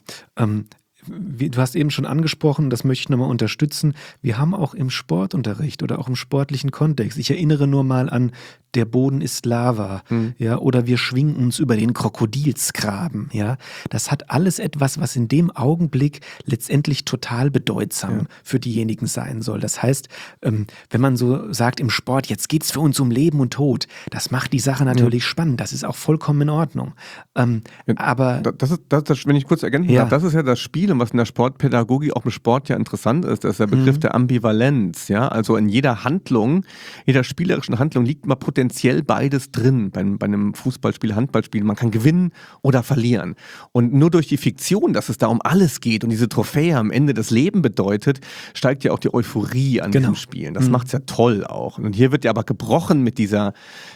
Du hast eben schon angesprochen, das möchte ich nochmal unterstützen. Wir haben auch im Sportunterricht oder auch im sportlichen Kontext, ich erinnere nur mal an der Boden ist Lava, ja, oder wir schwingen uns über den Krokodilsgraben, ja. Das hat alles etwas, was in dem Augenblick letztendlich total bedeutsam für diejenigen sein soll. Das heißt, wenn man so sagt im Sport, jetzt geht's für uns um Leben und Tod, das macht die Sache natürlich spannend. Das ist auch vollkommen in Ordnung. Aber das ist, wenn ich kurz ergänzen darf, das ist ja das Spiel, und was in der Sportpädagogik auch im Sport ja interessant ist, das ist der Begriff der Ambivalenz, ja. Also in jeder Handlung, jeder spielerischen Handlung liegt mal potenziell beides drin. Bei einem Fußballspiel, Handballspiel, man kann gewinnen oder verlieren. Und nur durch die Fiktion, dass es da um alles geht und diese Trophäe am Ende das Leben bedeutet, steigt ja auch die Euphorie an diesem Spielen. Das macht's ja toll auch. Und hier wird ja aber gebrochen mit dieser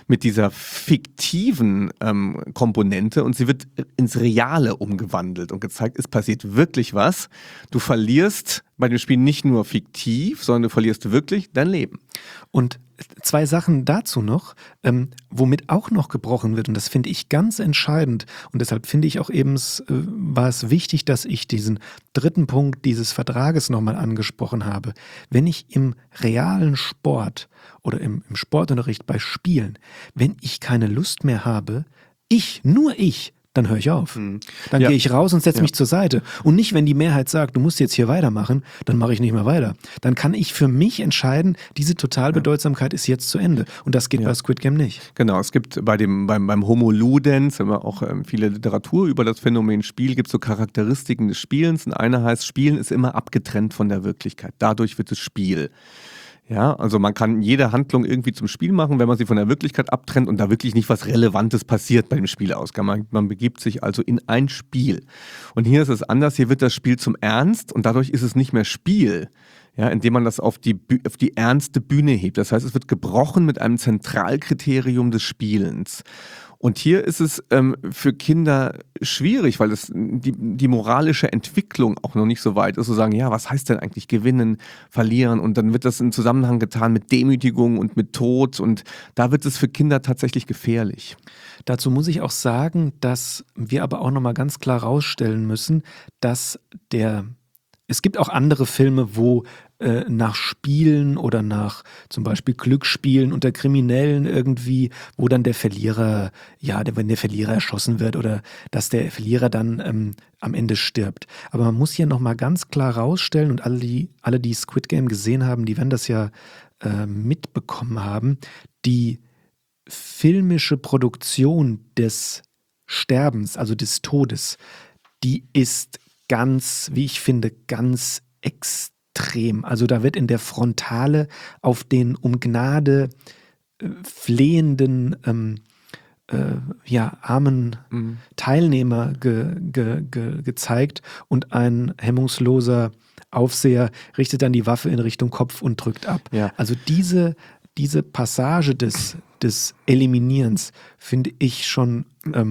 fiktiven Komponente und sie wird ins Reale umgewandelt und gezeigt, es passiert wirklich was. Du verlierst bei dem Spiel nicht nur fiktiv, sondern du verlierst wirklich dein Leben. Und zwei Sachen dazu noch, womit auch noch gebrochen wird, und das finde ich ganz entscheidend, und deshalb finde ich auch eben, war es wichtig, dass ich diesen dritten Punkt dieses Vertrages nochmal angesprochen habe. Wenn ich im realen Sport oder im Sportunterricht bei Spielen, wenn ich keine Lust mehr habe, nur ich, dann höre ich auf. Dann gehe ich raus und setze mich zur Seite. Und nicht, wenn die Mehrheit sagt, du musst jetzt hier weitermachen, dann mache ich nicht mehr weiter. Dann kann ich für mich entscheiden, diese Totalbedeutsamkeit ist jetzt zu Ende. Und das geht bei Squid Game nicht. Genau, es gibt beim Homo Ludens, haben wir auch viele Literatur über das Phänomen Spiel, gibt es so Charakteristiken des Spielens. Und eine heißt, Spielen ist immer abgetrennt von der Wirklichkeit. Dadurch wird es Spiel. Ja, also man kann jede Handlung irgendwie zum Spiel machen, wenn man sie von der Wirklichkeit abtrennt und da wirklich nicht was Relevantes passiert bei dem Spielausgang. Man begibt sich also in ein Spiel. Und hier ist es anders, hier wird das Spiel zum Ernst und dadurch ist es nicht mehr Spiel, ja, indem man das auf die ernste Bühne hebt. Das heißt, es wird gebrochen mit einem Zentralkriterium des Spielens. Und hier ist es für Kinder schwierig, weil die moralische Entwicklung auch noch nicht so weit ist, zu sagen, ja, was heißt denn eigentlich gewinnen, verlieren? Und dann wird das in Zusammenhang getan mit Demütigung und mit Tod. Und da wird es für Kinder tatsächlich gefährlich. Dazu muss ich auch sagen, dass wir aber auch nochmal ganz klar rausstellen müssen, dass es gibt auch andere Filme, wo nach Spielen oder nach zum Beispiel Glücksspielen unter Kriminellen irgendwie, wo dann der Verlierer, wenn der Verlierer erschossen wird oder dass der Verlierer dann am Ende stirbt. Aber man muss hier nochmal ganz klar rausstellen und alle, die Squid Game gesehen haben, die werden das ja mitbekommen haben, die filmische Produktion des Sterbens, also des Todes, die ist ganz, wie ich finde, ganz extrem extrem. Also da wird in der Frontale auf den um Gnade flehenden armen Teilnehmer gezeigt und ein hemmungsloser Aufseher richtet dann die Waffe in Richtung Kopf und drückt ab. Ja. Also diese Passage des Eliminierens finde ich schon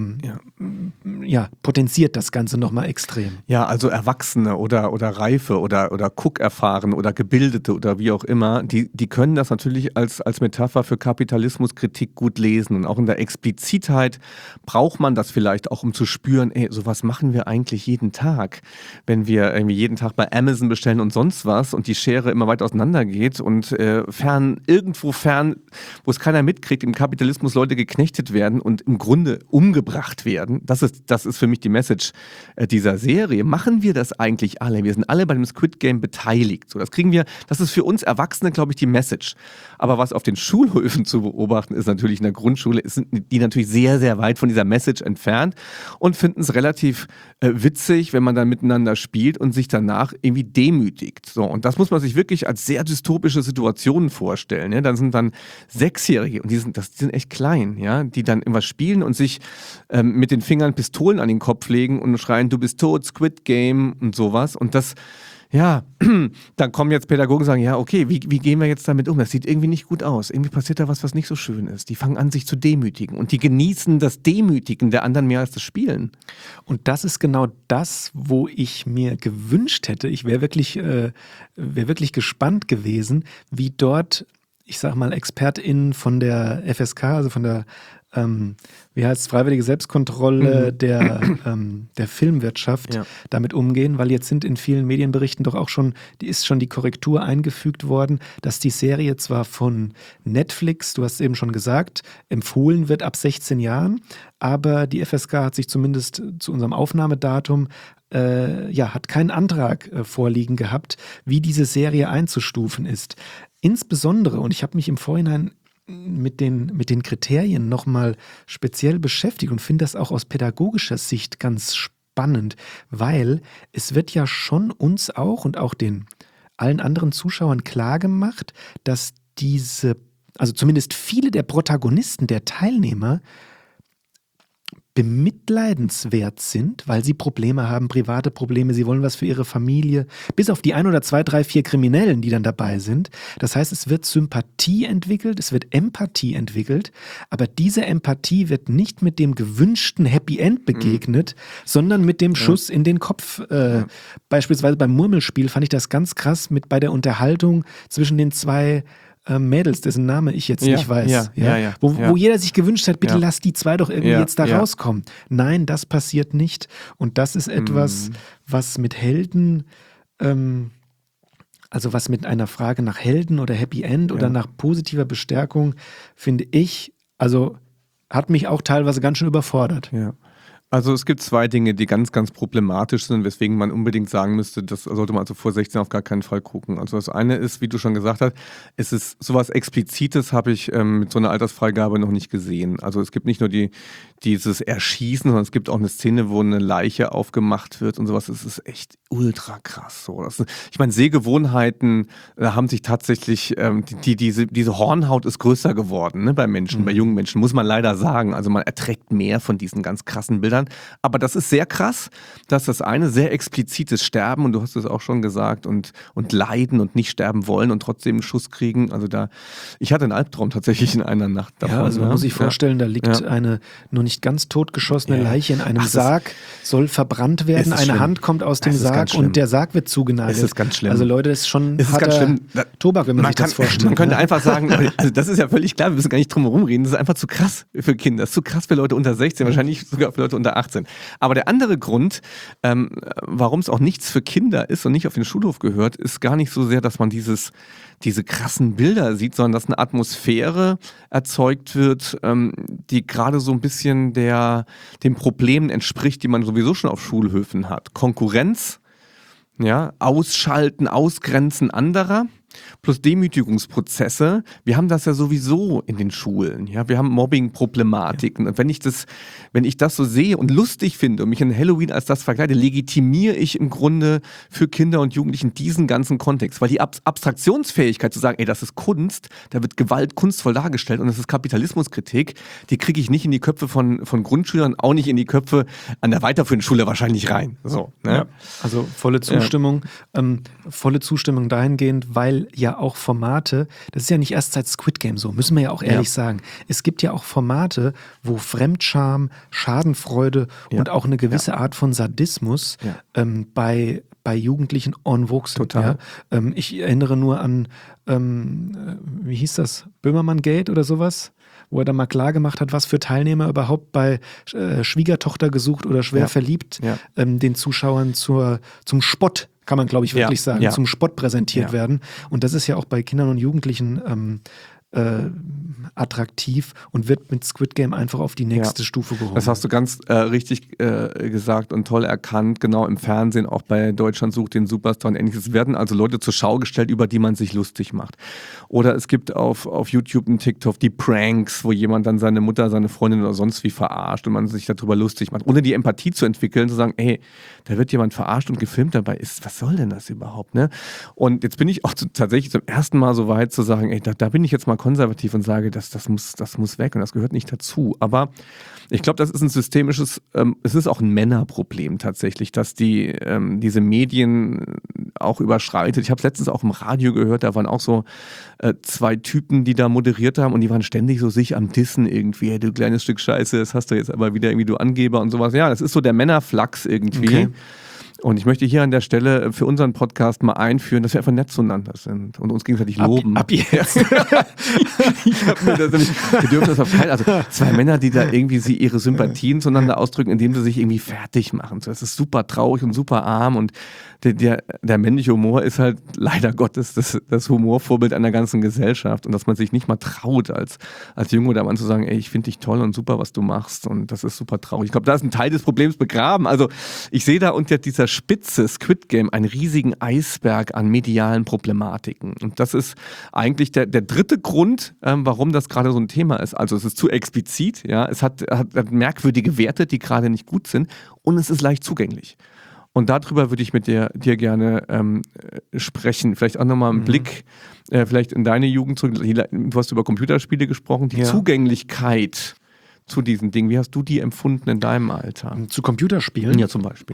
potenziert das Ganze nochmal extrem. Ja, also Erwachsene oder Reife oder Cook-Erfahrene oder Gebildete oder wie auch immer, die können das natürlich als Metapher für Kapitalismuskritik gut lesen. Und auch in der Explizitheit braucht man das vielleicht auch, um zu spüren, sowas machen wir eigentlich jeden Tag. Wenn wir irgendwie jeden Tag bei Amazon bestellen und sonst was und die Schere immer weit auseinander geht und irgendwo fern, wo es keiner mitkriegt, im Kapitalismus Leute geknechtet werden und im Grunde umgebracht werden. Das ist für mich die Message dieser Serie. Machen wir das eigentlich alle? Wir sind alle bei dem Squid Game beteiligt. So, das ist für uns Erwachsene, glaube ich, die Message. Aber was auf den Schulhöfen zu beobachten ist, natürlich in der Grundschule, sind die natürlich sehr, sehr weit von dieser Message entfernt und finden es relativ witzig, wenn man dann miteinander spielt und sich danach irgendwie demütigt. So, und das muss man sich wirklich als sehr dystopische Situationen vorstellen. Ja? Dann sind dann Sechsjährige und die sind echt klein, ja, die dann irgendwas spielen und sich mit den Fingern Pistolen an den Kopf legen und schreien, du bist tot, Squid Game und sowas. Und das, ja, dann kommen jetzt Pädagogen und sagen, ja, okay, wie gehen wir jetzt damit um? Das sieht irgendwie nicht gut aus. Irgendwie passiert da was nicht so schön ist. Die fangen an, sich zu demütigen und die genießen das Demütigen der anderen mehr als das Spielen. Und das ist genau das, wo ich mir gewünscht hätte. Ich wäre wirklich gespannt gewesen, wie dort, ich sag mal, ExpertInnen von der FSK, also von der freiwillige Selbstkontrolle der Filmwirtschaft damit umgehen, weil jetzt sind in vielen Medienberichten doch auch schon die Korrektur eingefügt worden, dass die Serie zwar von Netflix, du hast es eben schon gesagt, empfohlen wird ab 16 Jahren, aber die FSK hat sich zumindest zu unserem Aufnahmedatum hat keinen Antrag vorliegen gehabt, wie diese Serie einzustufen ist. Insbesondere, und ich habe mich im Vorhinein mit den Kriterien nochmal speziell beschäftigt und finde das auch aus pädagogischer Sicht ganz spannend, weil es wird ja schon uns auch und auch den allen anderen Zuschauern klar gemacht, dass also zumindest viele der Protagonisten, der Teilnehmer, bemitleidenswert sind, weil sie Probleme haben, private Probleme, sie wollen was für ihre Familie, bis auf die 1 oder 2, 3, 4 Kriminellen, die dann dabei sind. Das heißt, es wird Sympathie entwickelt, es wird Empathie entwickelt, aber diese Empathie wird nicht mit dem gewünschten Happy End begegnet, sondern mit dem Schuss in den Kopf. Beispielsweise beim Murmelspiel fand ich das ganz krass bei der Unterhaltung zwischen den zwei Mädels, dessen Name ich jetzt nicht weiß. Wo jeder sich gewünscht hat, bitte lass die zwei doch irgendwie jetzt da rauskommen. Nein, das passiert nicht. Und das ist etwas, was mit Helden, also was mit einer Frage nach Helden oder Happy End oder nach positiver Bestärkung, finde ich, also hat mich auch teilweise ganz schön überfordert. Ja. Also es gibt 2 Dinge, die ganz, ganz problematisch sind, weswegen man unbedingt sagen müsste, das sollte man also vor 16 auf gar keinen Fall gucken. Also das eine ist, wie du schon gesagt hast, es ist sowas Explizites, habe ich mit so einer Altersfreigabe noch nicht gesehen. Also es gibt nicht nur dieses Erschießen, sondern es gibt auch eine Szene, wo eine Leiche aufgemacht wird und sowas. Es ist echt ultra krass. So. Ich meine, Sehgewohnheiten haben sich tatsächlich, diese Hornhaut ist größer geworden, ne, bei Menschen, bei jungen Menschen, muss man leider sagen. Also man erträgt mehr von diesen ganz krassen Bildern. Aber das ist sehr krass, dass das eine sehr explizites Sterben, und du hast es auch schon gesagt, und Leiden und nicht sterben wollen und trotzdem einen Schuss kriegen. Also ich hatte einen Albtraum tatsächlich in einer Nacht davon. Ja, also man muss sich vorstellen, da liegt eine noch nicht ganz totgeschossene Leiche in einem Sarg, soll verbrannt werden, eine schlimm. Hand kommt aus dem Sarg und der Sarg wird zugenagelt. Es ist ganz schlimm. Also Leute, das ist schon harter Tobak, wenn man sich das vorstellt. Man könnte einfach sagen, also das ist ja völlig klar, wir müssen gar nicht drum herum reden, das ist einfach zu krass für Kinder, das ist zu krass für Leute unter 16, wahrscheinlich sogar für Leute unter 18. Aber der andere Grund, warum es auch nichts für Kinder ist und nicht auf den Schulhof gehört, ist gar nicht so sehr, dass man diese krassen Bilder sieht, sondern dass eine Atmosphäre erzeugt wird, die gerade so ein bisschen den Problemen entspricht, die man sowieso schon auf Schulhöfen hat. Konkurrenz, ja, Ausschalten, Ausgrenzen anderer. plus Demütigungsprozesse. Wir haben das ja sowieso in den Schulen. Ja? Wir haben Mobbing-Problematiken. Und wenn ich das so sehe und lustig finde und mich in Halloween als das verkleide, legitimiere ich im Grunde für Kinder und Jugendlichen diesen ganzen Kontext. Weil die Abstraktionsfähigkeit zu sagen, ey, das ist Kunst, da wird Gewalt kunstvoll dargestellt und das ist Kapitalismuskritik, die kriege ich nicht in die Köpfe von Grundschülern, auch nicht in die Köpfe an der weiterführenden Schule wahrscheinlich rein. So, ne? Ja, also volle Zustimmung. Volle Zustimmung dahingehend, weil ja auch Formate, das ist ja nicht erst seit Squid Game so, müssen wir ja auch ehrlich sagen. Es gibt ja auch Formate, wo Fremdscham, Schadenfreude und auch eine gewisse Art von Sadismus bei Jugendlichen en vogue sind. Total. Ja? Ich erinnere nur an, wie hieß das, Böhmermann-Gate oder sowas? Wo er dann mal klar gemacht hat, was für Teilnehmer überhaupt bei Schwiegertochter gesucht oder schwer verliebt den Zuschauern zum Spott, kann man glaube ich wirklich sagen, zum Spott präsentiert werden. Und das ist ja auch bei Kindern und Jugendlichen attraktiv und wird mit Squid Game einfach auf die nächste Stufe gehoben. Das hast du ganz richtig gesagt und toll erkannt. Genau im Fernsehen, auch bei Deutschland sucht den Superstar und ähnliches, werden also Leute zur Schau gestellt, über die man sich lustig macht. Oder es gibt auf YouTube und TikTok die Pranks, wo jemand dann seine Mutter, seine Freundin oder sonst wie verarscht und man sich darüber lustig macht. Ohne die Empathie zu entwickeln, zu sagen, ey, da wird jemand verarscht und gefilmt dabei ist. Was soll denn das überhaupt? Ne? Und jetzt bin ich auch tatsächlich zum ersten Mal so weit zu sagen, ey, da bin ich jetzt mal konservativ und sage, das muss weg und das gehört nicht dazu. Aber ich glaube, das ist ein systemisches, es ist auch ein Männerproblem tatsächlich, dass diese Medien auch überschreitet. Ich habe es letztens auch im Radio gehört, da waren auch so 2 Typen, die da moderiert haben und die waren ständig so sich am Dissen irgendwie, hey, du kleines Stück Scheiße, das hast du jetzt aber wieder irgendwie, du Angeber und sowas. Ja, das ist so der Männerflachs irgendwie. Okay. Und ich möchte hier an der Stelle für unseren Podcast mal einführen, dass wir einfach nett zueinander sind und uns gegenseitig loben. Ab jetzt. Ich habe mir das nämlich, wir dürfen das auf keinen, also 2 Männer, die da irgendwie ihre Sympathien zueinander ausdrücken, indem sie sich irgendwie fertig machen. Das ist super traurig und super arm und der männliche Humor ist halt leider Gottes das Humorvorbild einer ganzen Gesellschaft und dass man sich nicht mal traut, als Junge oder Mann zu sagen, ey, ich finde dich toll und super, was du machst und das ist super traurig. Ich glaube, da ist ein Teil des Problems begraben. Also ich sehe da unter dieser Spitze Squid Game einen riesigen Eisberg an medialen Problematiken und das ist eigentlich der dritte Grund, warum das gerade so ein Thema ist. Also es ist zu explizit, ja, es hat merkwürdige Werte, die gerade nicht gut sind und es ist leicht zugänglich. Und darüber würde ich mit dir gerne sprechen. Vielleicht auch nochmal einen Blick vielleicht in deine Jugend zurück. Du hast über Computerspiele gesprochen. Die Zugänglichkeit zu diesen Dingen, wie hast du die empfunden in deinem Alter? Zu Computerspielen? Ja, zum Beispiel.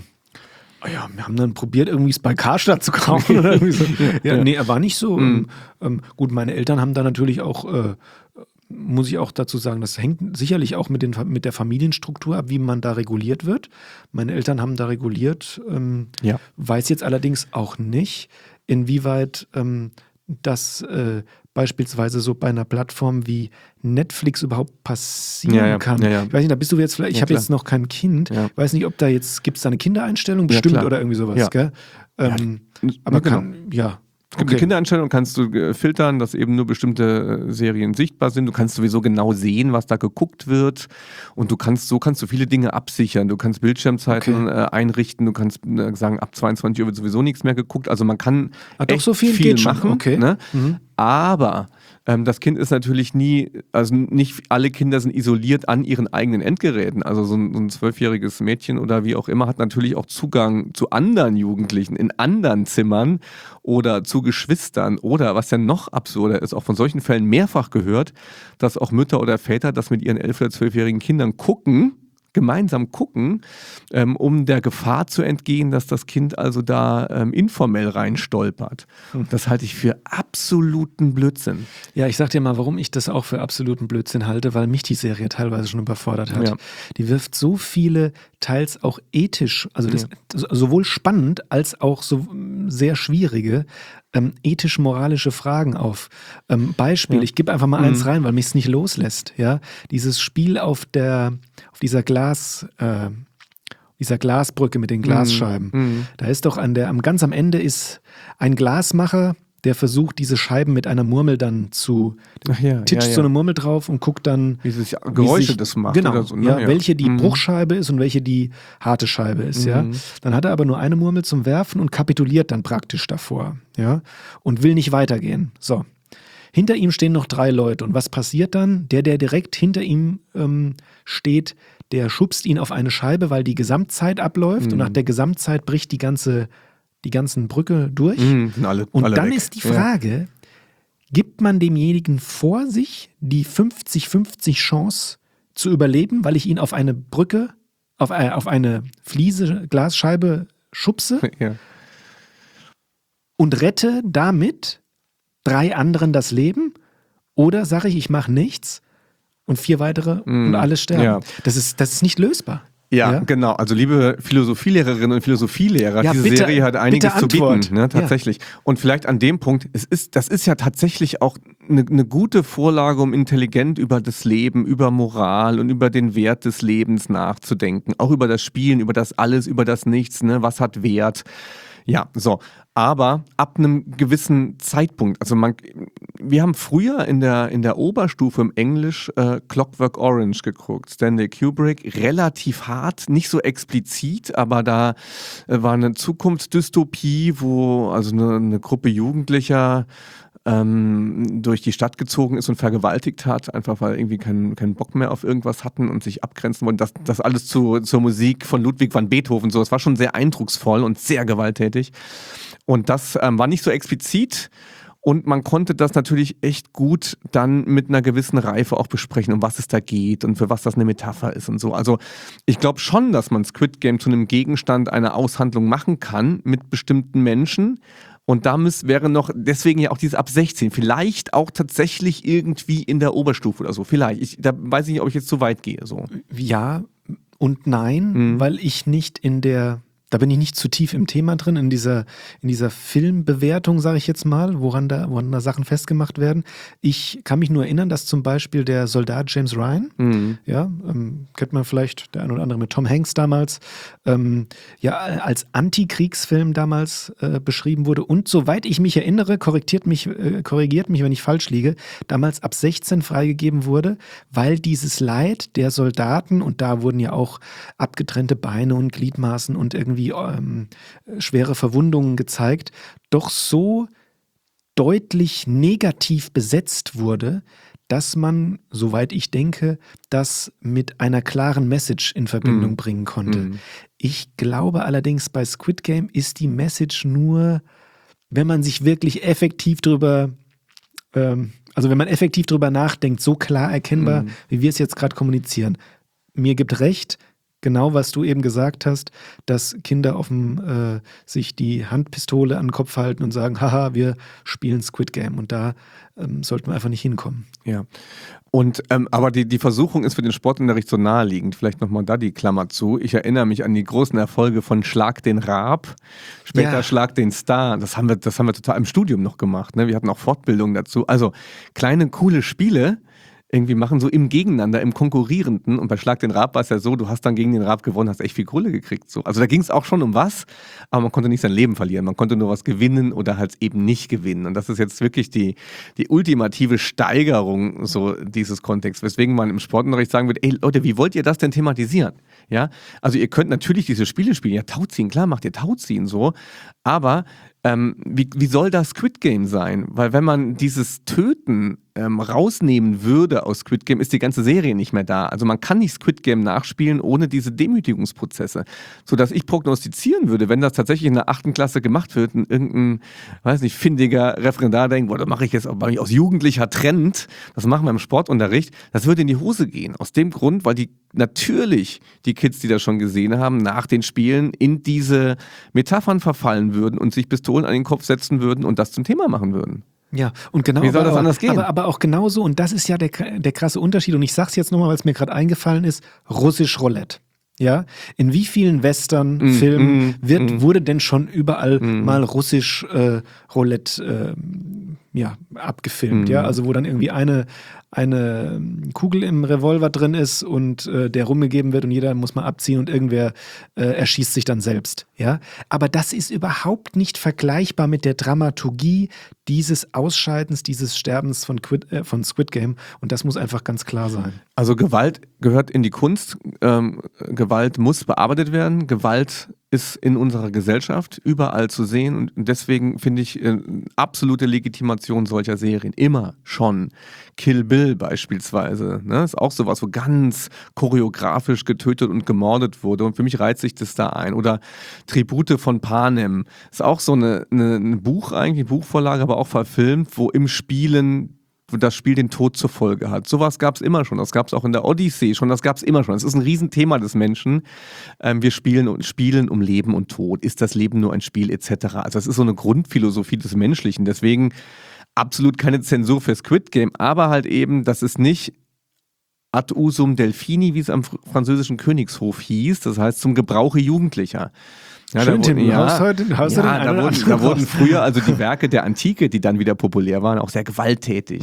Oh ja, wir haben dann probiert, irgendwie es bei Karstadt zu kaufen. Oder irgendwie so. Nee, er war nicht so. Gut, meine Eltern haben da natürlich auch... muss ich auch dazu sagen, das hängt sicherlich auch mit der Familienstruktur ab, wie man da reguliert wird. Meine Eltern haben da reguliert, weiß jetzt allerdings auch nicht, inwieweit das beispielsweise so bei einer Plattform wie Netflix überhaupt passieren kann. Ich weiß nicht, da bist du jetzt vielleicht, ich habe jetzt noch kein Kind, weiß nicht, ob da jetzt, gibt es da eine Kindereinstellung bestimmt oder irgendwie sowas, gell? Aber es gibt eine Kindereinstellung, kannst du filtern, dass eben nur bestimmte Serien sichtbar sind. Du kannst sowieso genau sehen, was da geguckt wird. Und so kannst du viele Dinge absichern. Du kannst Bildschirmzeiten einrichten. Du kannst sagen, ab 22 Uhr wird sowieso nichts mehr geguckt. Also man kann echt so viel geht machen. Okay. Ne? Aber das Kind ist natürlich also nicht alle Kinder sind isoliert an ihren eigenen Endgeräten. Also so ein 12-jähriges Mädchen oder wie auch immer hat natürlich auch Zugang zu anderen Jugendlichen in anderen Zimmern oder zu Geschwistern oder, was ja noch absurder ist, auch von solchen Fällen mehrfach gehört, dass auch Mütter oder Väter das mit ihren 11- oder 12-jährigen Kindern gemeinsam gucken, um der Gefahr zu entgehen, dass das Kind also da informell reinstolpert. Das halte ich für absoluten Blödsinn. Ja, ich sag dir mal, warum ich das auch für absoluten Blödsinn halte, weil mich die Serie teilweise schon überfordert hat. Ja. Die wirft so viele, teils auch ethisch, also das, sowohl spannend als auch so sehr schwierige ethisch-moralische Fragen auf. Beispiel, ich gebe einfach mal eins rein, weil mich es nicht loslässt. Ja? Dieses Spiel auf dieser Glasbrücke mit den Glasscheiben. Da ist doch ganz am Ende ist ein Glasmacher, der versucht, diese Scheiben mit einer Murmel dann zu titscht so eine Murmel drauf und guckt dann, wie sich Geräusche das macht. Genau, oder so, ne? welche die Bruchscheibe ist und welche die harte Scheibe ist. Ja? Dann hat er aber nur eine Murmel zum Werfen und kapituliert dann praktisch davor. Ja? Und will nicht weitergehen. So. Hinter ihm stehen noch 3 Leute. Und was passiert dann? Der direkt hinter ihm steht, der schubst ihn auf eine Scheibe, weil die Gesamtzeit abläuft. Und nach der Gesamtzeit bricht die ganzen Brücke durch. Alle dann weg. ist die Frage, gibt man demjenigen vor sich die 50-50 Chance zu überleben, weil ich ihn auf eine Brücke, auf eine Fliese, Glasscheibe schubse und rette damit 3 anderen das Leben? Oder sage ich mache nichts und 4 weitere und alle sterben? Ja. Das ist nicht lösbar. Ja, genau. Also liebe Philosophielehrerinnen und Philosophielehrer, diese Serie hat einiges zu bieten, ne, tatsächlich. Und vielleicht an dem Punkt, das ist ja tatsächlich auch eine gute Vorlage, um intelligent über das Leben, über Moral und über den Wert des Lebens nachzudenken. Auch über das Spielen, über das Alles, über das Nichts, ne? Was hat Wert? Ja, so. Aber ab einem gewissen Zeitpunkt, also wir haben früher in der Oberstufe im Englisch Clockwork Orange geguckt, Stanley Kubrick, relativ hart, nicht so explizit, aber da war eine Zukunftsdystopie, wo also eine Gruppe Jugendlicher durch die Stadt gezogen ist und vergewaltigt hat, einfach weil irgendwie keinen Bock mehr auf irgendwas hatten und sich abgrenzen wollten. Das alles zur Musik von Ludwig van Beethoven, so. Das war schon sehr eindrucksvoll und sehr gewalttätig. Und das war nicht so explizit. Und man konnte das natürlich echt gut dann mit einer gewissen Reife auch besprechen, um was es da geht und für was das eine Metapher ist und so. Also ich glaube schon, dass man Squid Game zu einem Gegenstand einer Aushandlung machen kann mit bestimmten Menschen. Und da wäre noch, deswegen ja auch dieses ab 16, vielleicht auch tatsächlich irgendwie in der Oberstufe oder so, vielleicht. Da weiß ich nicht, ob ich jetzt zu weit gehe. So. Ja und nein, weil ich nicht da bin ich nicht zu tief im Thema drin, in dieser Filmbewertung, sage ich jetzt mal, woran da Sachen festgemacht werden. Ich kann mich nur erinnern, dass zum Beispiel der Soldat James Ryan, kennt man vielleicht der ein oder andere mit Tom Hanks damals, als Antikriegsfilm damals beschrieben wurde und soweit ich mich erinnere, korrigiert mich, wenn ich falsch liege, damals ab 16 freigegeben wurde, weil dieses Leid der Soldaten, und da wurden ja auch abgetrennte Beine und Gliedmaßen und irgendwie schwere Verwundungen gezeigt, doch so deutlich negativ besetzt wurde, dass man, soweit ich denke, das mit einer klaren Message in Verbindung bringen konnte. Ich glaube allerdings, bei Squid Game ist die Message nur, wenn man sich wirklich effektiv drüber nachdenkt, so klar erkennbar, wie wir es jetzt gerade kommunizieren. Mir gibt recht, genau, was du eben gesagt hast, dass Kinder sich die Handpistole an den Kopf halten und sagen, haha, wir spielen Squid Game. Und da sollten wir einfach nicht hinkommen. Ja. Und aber die Versuchung ist für den Sportunterricht so naheliegend. Vielleicht nochmal da die Klammer zu. Ich erinnere mich an die großen Erfolge von Schlag den Raab, später Schlag den Star. Das haben wir total im Studium noch gemacht. Ne? Wir hatten auch Fortbildungen dazu. Also kleine, coole Spiele irgendwie machen, so im Gegeneinander, im Konkurrierenden. Und bei Schlag den Raab war es ja so, du hast dann gegen den Raab gewonnen, hast echt viel Kohle gekriegt. So. Also da ging es auch schon um was, aber man konnte nicht sein Leben verlieren. Man konnte nur was gewinnen oder halt eben nicht gewinnen. Und das ist jetzt wirklich die ultimative Steigerung so dieses Kontexts. Weswegen man im Sportunterricht sagen würde, ey Leute, wie wollt ihr das denn thematisieren? Ja? Also ihr könnt natürlich diese Spiele spielen. Ja, Tauziehen, klar macht ihr Tauziehen so. Aber wie soll das Squid Game sein? Weil wenn man dieses Töten rausnehmen würde aus Squid Game, ist die ganze Serie nicht mehr da. Also man kann nicht Squid Game nachspielen ohne diese Demütigungsprozesse. Sodass ich prognostizieren würde, wenn das tatsächlich in der 8. Klasse gemacht wird und irgendein, weiß nicht, findiger Referendar denkt, boah, das mache ich jetzt aus jugendlicher Trend, das machen wir im Sportunterricht, das würde in die Hose gehen. Aus dem Grund, weil die Kids, die das schon gesehen haben, nach den Spielen in diese Metaphern verfallen würden und sich Pistolen an den Kopf setzen würden und das zum Thema machen würden. Ja, und genau. Wie soll das anders gehen? Aber auch genauso, und das ist ja der krasse Unterschied, und ich sag's jetzt nochmal, weil es mir gerade eingefallen ist, russisch Roulette. Ja, in wie vielen Western-Filmen wurde denn schon überall mal russisch Roulette abgefilmt, ja, also wo dann irgendwie eine Kugel im Revolver drin ist und der rumgegeben wird und jeder muss mal abziehen und irgendwer erschießt sich dann selbst, ja. Aber das ist überhaupt nicht vergleichbar mit der Dramaturgie dieses Ausscheidens, dieses Sterbens von Squid Game und das muss einfach ganz klar sein. Also Gewalt gehört in die Kunst, Gewalt muss bearbeitet werden, Gewalt ist in unserer Gesellschaft überall zu sehen und deswegen finde ich absolute Legitimation solcher Serien immer schon. Kill Bill beispielsweise, ne? Ist auch sowas, wo ganz choreografisch getötet und gemordet wurde und für mich reizt sich das da ein. Oder Tribute von Panem, ist auch so ein Buch eigentlich, Buchvorlage, aber auch verfilmt, wo im Spielen das Spiel den Tod zur Folge hat. Sowas gab es immer schon. Das gab es auch in der Odyssee schon. Das gab es immer schon. Das ist ein Riesenthema des Menschen. Wir spielen um Leben und Tod. Ist das Leben nur ein Spiel etc.? Also das ist so eine Grundphilosophie des Menschlichen. Deswegen absolut keine Zensur für Squid Game. Aber halt eben, dass es nicht ad usum Delphini, wie es am französischen Königshof hieß. Das heißt zum Gebrauche Jugendlicher. Ja, schön, Tim, du da wurden früher also die Werke der Antike, die dann wieder populär waren, auch sehr gewalttätig,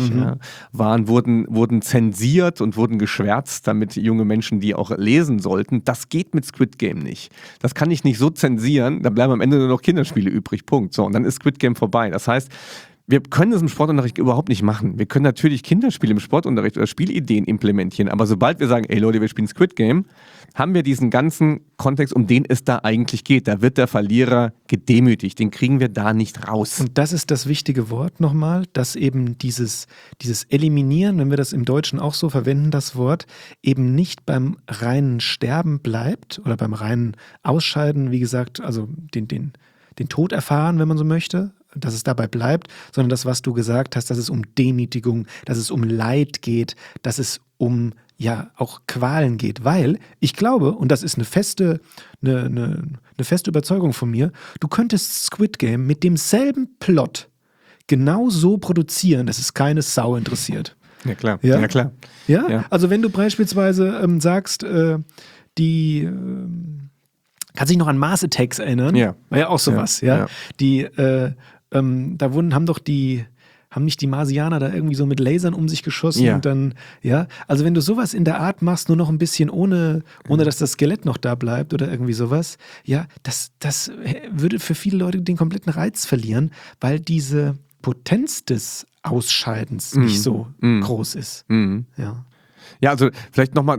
wurden zensiert und wurden geschwärzt, damit junge Menschen die auch lesen sollten. Das geht mit Squid Game nicht. Das kann ich nicht so zensieren, da bleiben am Ende nur noch Kinderspiele übrig, Punkt. So, und dann ist Squid Game vorbei. Das heißt, wir können das im Sportunterricht überhaupt nicht machen. Wir können natürlich Kinderspiele im Sportunterricht oder Spielideen implementieren, aber sobald wir sagen, ey Leute, wir spielen Squid Game, haben wir diesen ganzen Kontext, um den es da eigentlich geht. Da wird der Verlierer gedemütigt. Den kriegen wir da nicht raus. Und das ist das wichtige Wort nochmal, dass eben dieses Eliminieren, wenn wir das im Deutschen auch so verwenden, das Wort, eben nicht beim reinen Sterben bleibt oder beim reinen Ausscheiden, wie gesagt, also den Tod erfahren, wenn man so möchte, dass es dabei bleibt, sondern das, was du gesagt hast, dass es um Demütigung, dass es um Leid geht, dass es um auch Qualen geht, weil ich glaube, und das ist eine feste Überzeugung von mir, du könntest Squid Game mit demselben Plot genau so produzieren, dass es keine Sau interessiert. Ja, klar. Ja? Ja, klar. Ja? Ja. Also wenn du beispielsweise sagst, kannst dich noch an Mars Attacks erinnern? Ja. War ja auch sowas, ja. Die, haben nicht die Marsianer da irgendwie so mit Lasern um sich geschossen und dann, also wenn du sowas in der Art machst, nur noch ein bisschen ohne dass das Skelett noch da bleibt oder irgendwie sowas, das würde für viele Leute den kompletten Reiz verlieren, weil diese Potenz des Ausscheidens nicht so groß ist. Ja, also vielleicht nochmal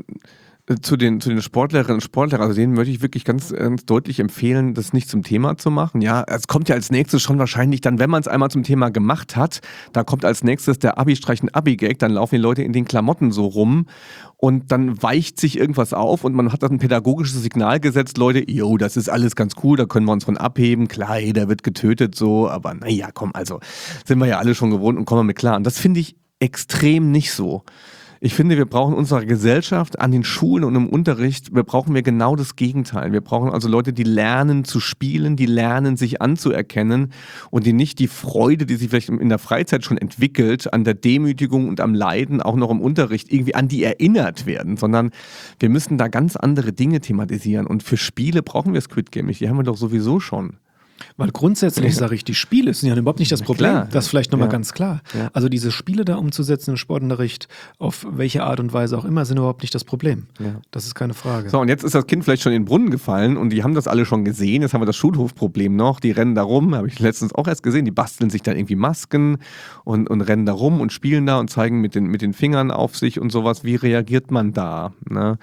zu den Sportlerinnen und Sportlern, also denen möchte ich wirklich ganz deutlich empfehlen, das nicht zum Thema zu machen. Ja, es kommt ja als nächstes schon wahrscheinlich dann, wenn man es einmal zum Thema gemacht hat, da kommt als nächstes der Abi-Streich und Abi-Gag, dann laufen die Leute in den Klamotten so rum und dann weicht sich irgendwas auf und man hat dann ein pädagogisches Signal gesetzt, Leute, das ist alles ganz cool, da können wir uns von abheben, klar, jeder wird getötet so, aber naja, komm, also sind wir ja alle schon gewohnt und kommen wir mit klar. Und das finde ich extrem nicht so. Ich finde, wir brauchen unserer Gesellschaft an den Schulen und im Unterricht, brauchen wir genau das Gegenteil. Wir brauchen also Leute, die lernen zu spielen, die lernen sich anzuerkennen und die nicht die Freude, die sich vielleicht in der Freizeit schon entwickelt, an der Demütigung und am Leiden, auch noch im Unterricht irgendwie an die erinnert werden, sondern wir müssen da ganz andere Dinge thematisieren. Und für Spiele brauchen wir Squid Game nicht, die haben wir doch sowieso schon. Weil grundsätzlich sage ich, die Spiele sind ja überhaupt nicht das Problem. Klar. Das ist vielleicht nochmal ganz klar. Ja. Also diese Spiele da umzusetzen im Sportunterricht, auf welche Art und Weise auch immer, sind überhaupt nicht das Problem. Ja. Das ist keine Frage. So, und jetzt ist das Kind vielleicht schon in den Brunnen gefallen und die haben das alle schon gesehen. Jetzt haben wir das Schulhofproblem noch. Die rennen da rum, habe ich letztens auch erst gesehen. Die basteln sich dann irgendwie Masken und rennen da rum und spielen da und zeigen mit den Fingern auf sich und sowas. Wie reagiert man da? Ne?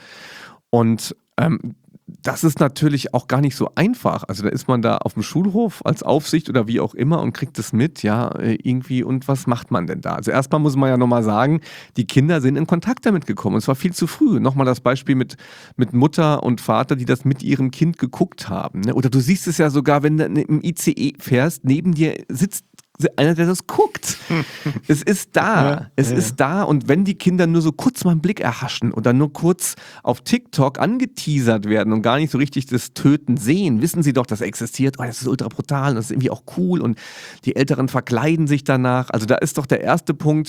Und das ist natürlich auch gar nicht so einfach. Also da ist man da auf dem Schulhof als Aufsicht oder wie auch immer und kriegt es mit, irgendwie. Und was macht man denn da? Also erstmal muss man ja nochmal sagen, die Kinder sind in Kontakt damit gekommen. Und zwar viel zu früh. Nochmal das Beispiel mit Mutter und Vater, die das mit ihrem Kind geguckt haben. Ne? Oder du siehst es ja sogar, wenn du im ICE fährst, neben dir sitzt einer, der das guckt. Es ist da. Ist da. Und wenn die Kinder nur so kurz mal einen Blick erhaschen oder nur kurz auf TikTok angeteasert werden und gar nicht so richtig das Töten sehen, wissen sie doch, das existiert. Oh, das ist ultra brutal und das ist irgendwie auch cool. Und die Älteren verkleiden sich danach. Also da ist doch der erste Punkt,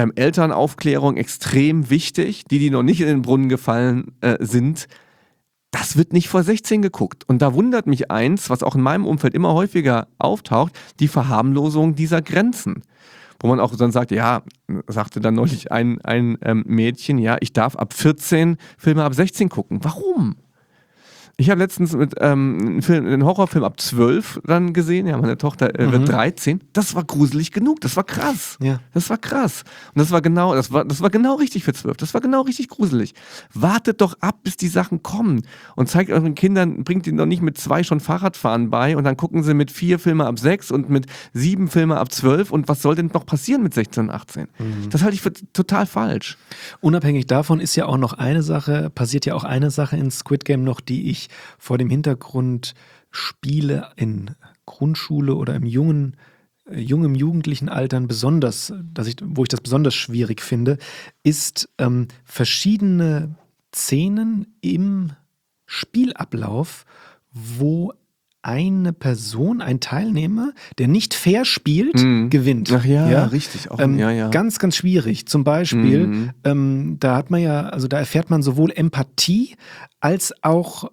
Elternaufklärung extrem wichtig. Die noch nicht in den Brunnen gefallen sind, das wird nicht vor 16 geguckt. Und da wundert mich eins, was auch in meinem Umfeld immer häufiger auftaucht, die Verharmlosung dieser Grenzen. Wo man auch dann sagt, ja, sagte dann neulich ein Mädchen, ja, ich darf ab 14 Filme ab 16 gucken. Warum? Ich habe letztens einen Horrorfilm ab 12 dann gesehen. Ja, meine Tochter wird 13. Das war gruselig genug. Das war krass. Ja. Das war krass. Und das war genau richtig für 12. Das war genau richtig gruselig. Wartet doch ab, bis die Sachen kommen. Und zeigt euren Kindern, bringt ihnen doch nicht mit 2 schon Fahrradfahren bei und dann gucken sie mit 4 Filme ab 6 und mit 7 Filme ab 12. Und was soll denn noch passieren mit 16 und 18? Das halte ich für total falsch. Unabhängig davon ist ja auch noch passiert ja auch eine Sache in Squid Game noch, die ich vor dem Hintergrund Spiele in Grundschule oder im jungen jugendlichen Altern besonders, wo ich das besonders schwierig finde, ist verschiedene Szenen im Spielablauf, wo eine Person, ein Teilnehmer, der nicht fair spielt, gewinnt. Ach ja, richtig. Auch, Ganz, ganz schwierig. Zum Beispiel, da hat man ja, also da erfährt man sowohl Empathie als auch,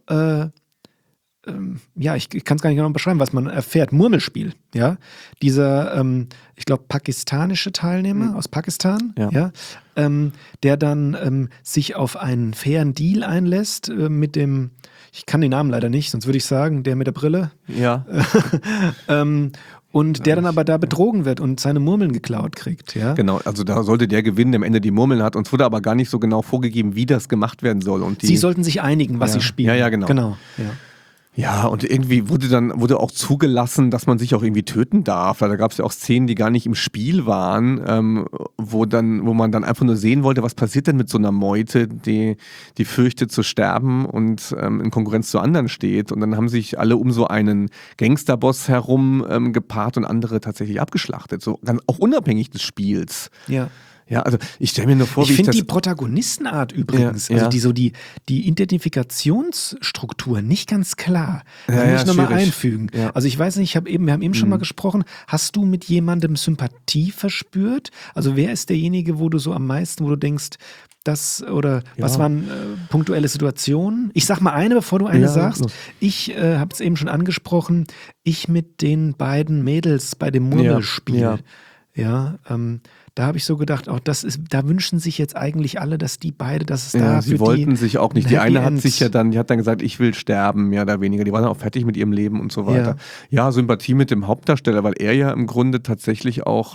ich kann es gar nicht genau beschreiben, was man erfährt. Murmelspiel, ja. Dieser, ich glaube, pakistanische Teilnehmer aus Pakistan, der dann sich auf einen fairen Deal einlässt mit dem, ich kann den Namen leider nicht, sonst würde ich sagen, der mit der Brille. Ja. Und der dann aber da betrogen wird und seine Murmeln geklaut kriegt. Ja? Genau, also da sollte der gewinnen, der am Ende die Murmeln hat. Uns wurde aber gar nicht so genau vorgegeben, wie das gemacht werden soll. Und Sie sollten sich einigen, was sie spielen. Ja, genau. Ja, und irgendwie wurde auch zugelassen, dass man sich auch irgendwie töten darf. Da gab es ja auch Szenen, die gar nicht im Spiel waren, wo man dann einfach nur sehen wollte, was passiert denn mit so einer Meute, die fürchtet zu sterben und in Konkurrenz zu anderen steht. Und dann haben sich alle um so einen Gangsterboss herum gepaart und andere tatsächlich abgeschlachtet. So ganz auch unabhängig des Spiels. Ja. Ja, also ich stelle mir nur vor, ich finde die Protagonistenart übrigens, also die Identifikationsstruktur nicht ganz klar. Das muss ich nochmal einfügen. Ja. Also ich weiß nicht, wir haben eben schon mal gesprochen, hast du mit jemandem Sympathie verspürt? Also wer ist derjenige, wo du so am meisten, wo du denkst, was waren punktuelle Situationen? Ich sag mal eine, bevor du eine sagst. Ich habe es eben schon angesprochen, ich mit den beiden Mädels bei dem Murmelspiel. Da habe ich so gedacht, auch da wünschen sich jetzt eigentlich alle, dass die beide, dass es da sie wollten sich auch nicht. Die eine hat dann gesagt, ich will sterben, mehr oder weniger. Die waren dann auch fertig mit ihrem Leben und so weiter. Ja, Sympathie mit dem Hauptdarsteller, weil er ja im Grunde tatsächlich auch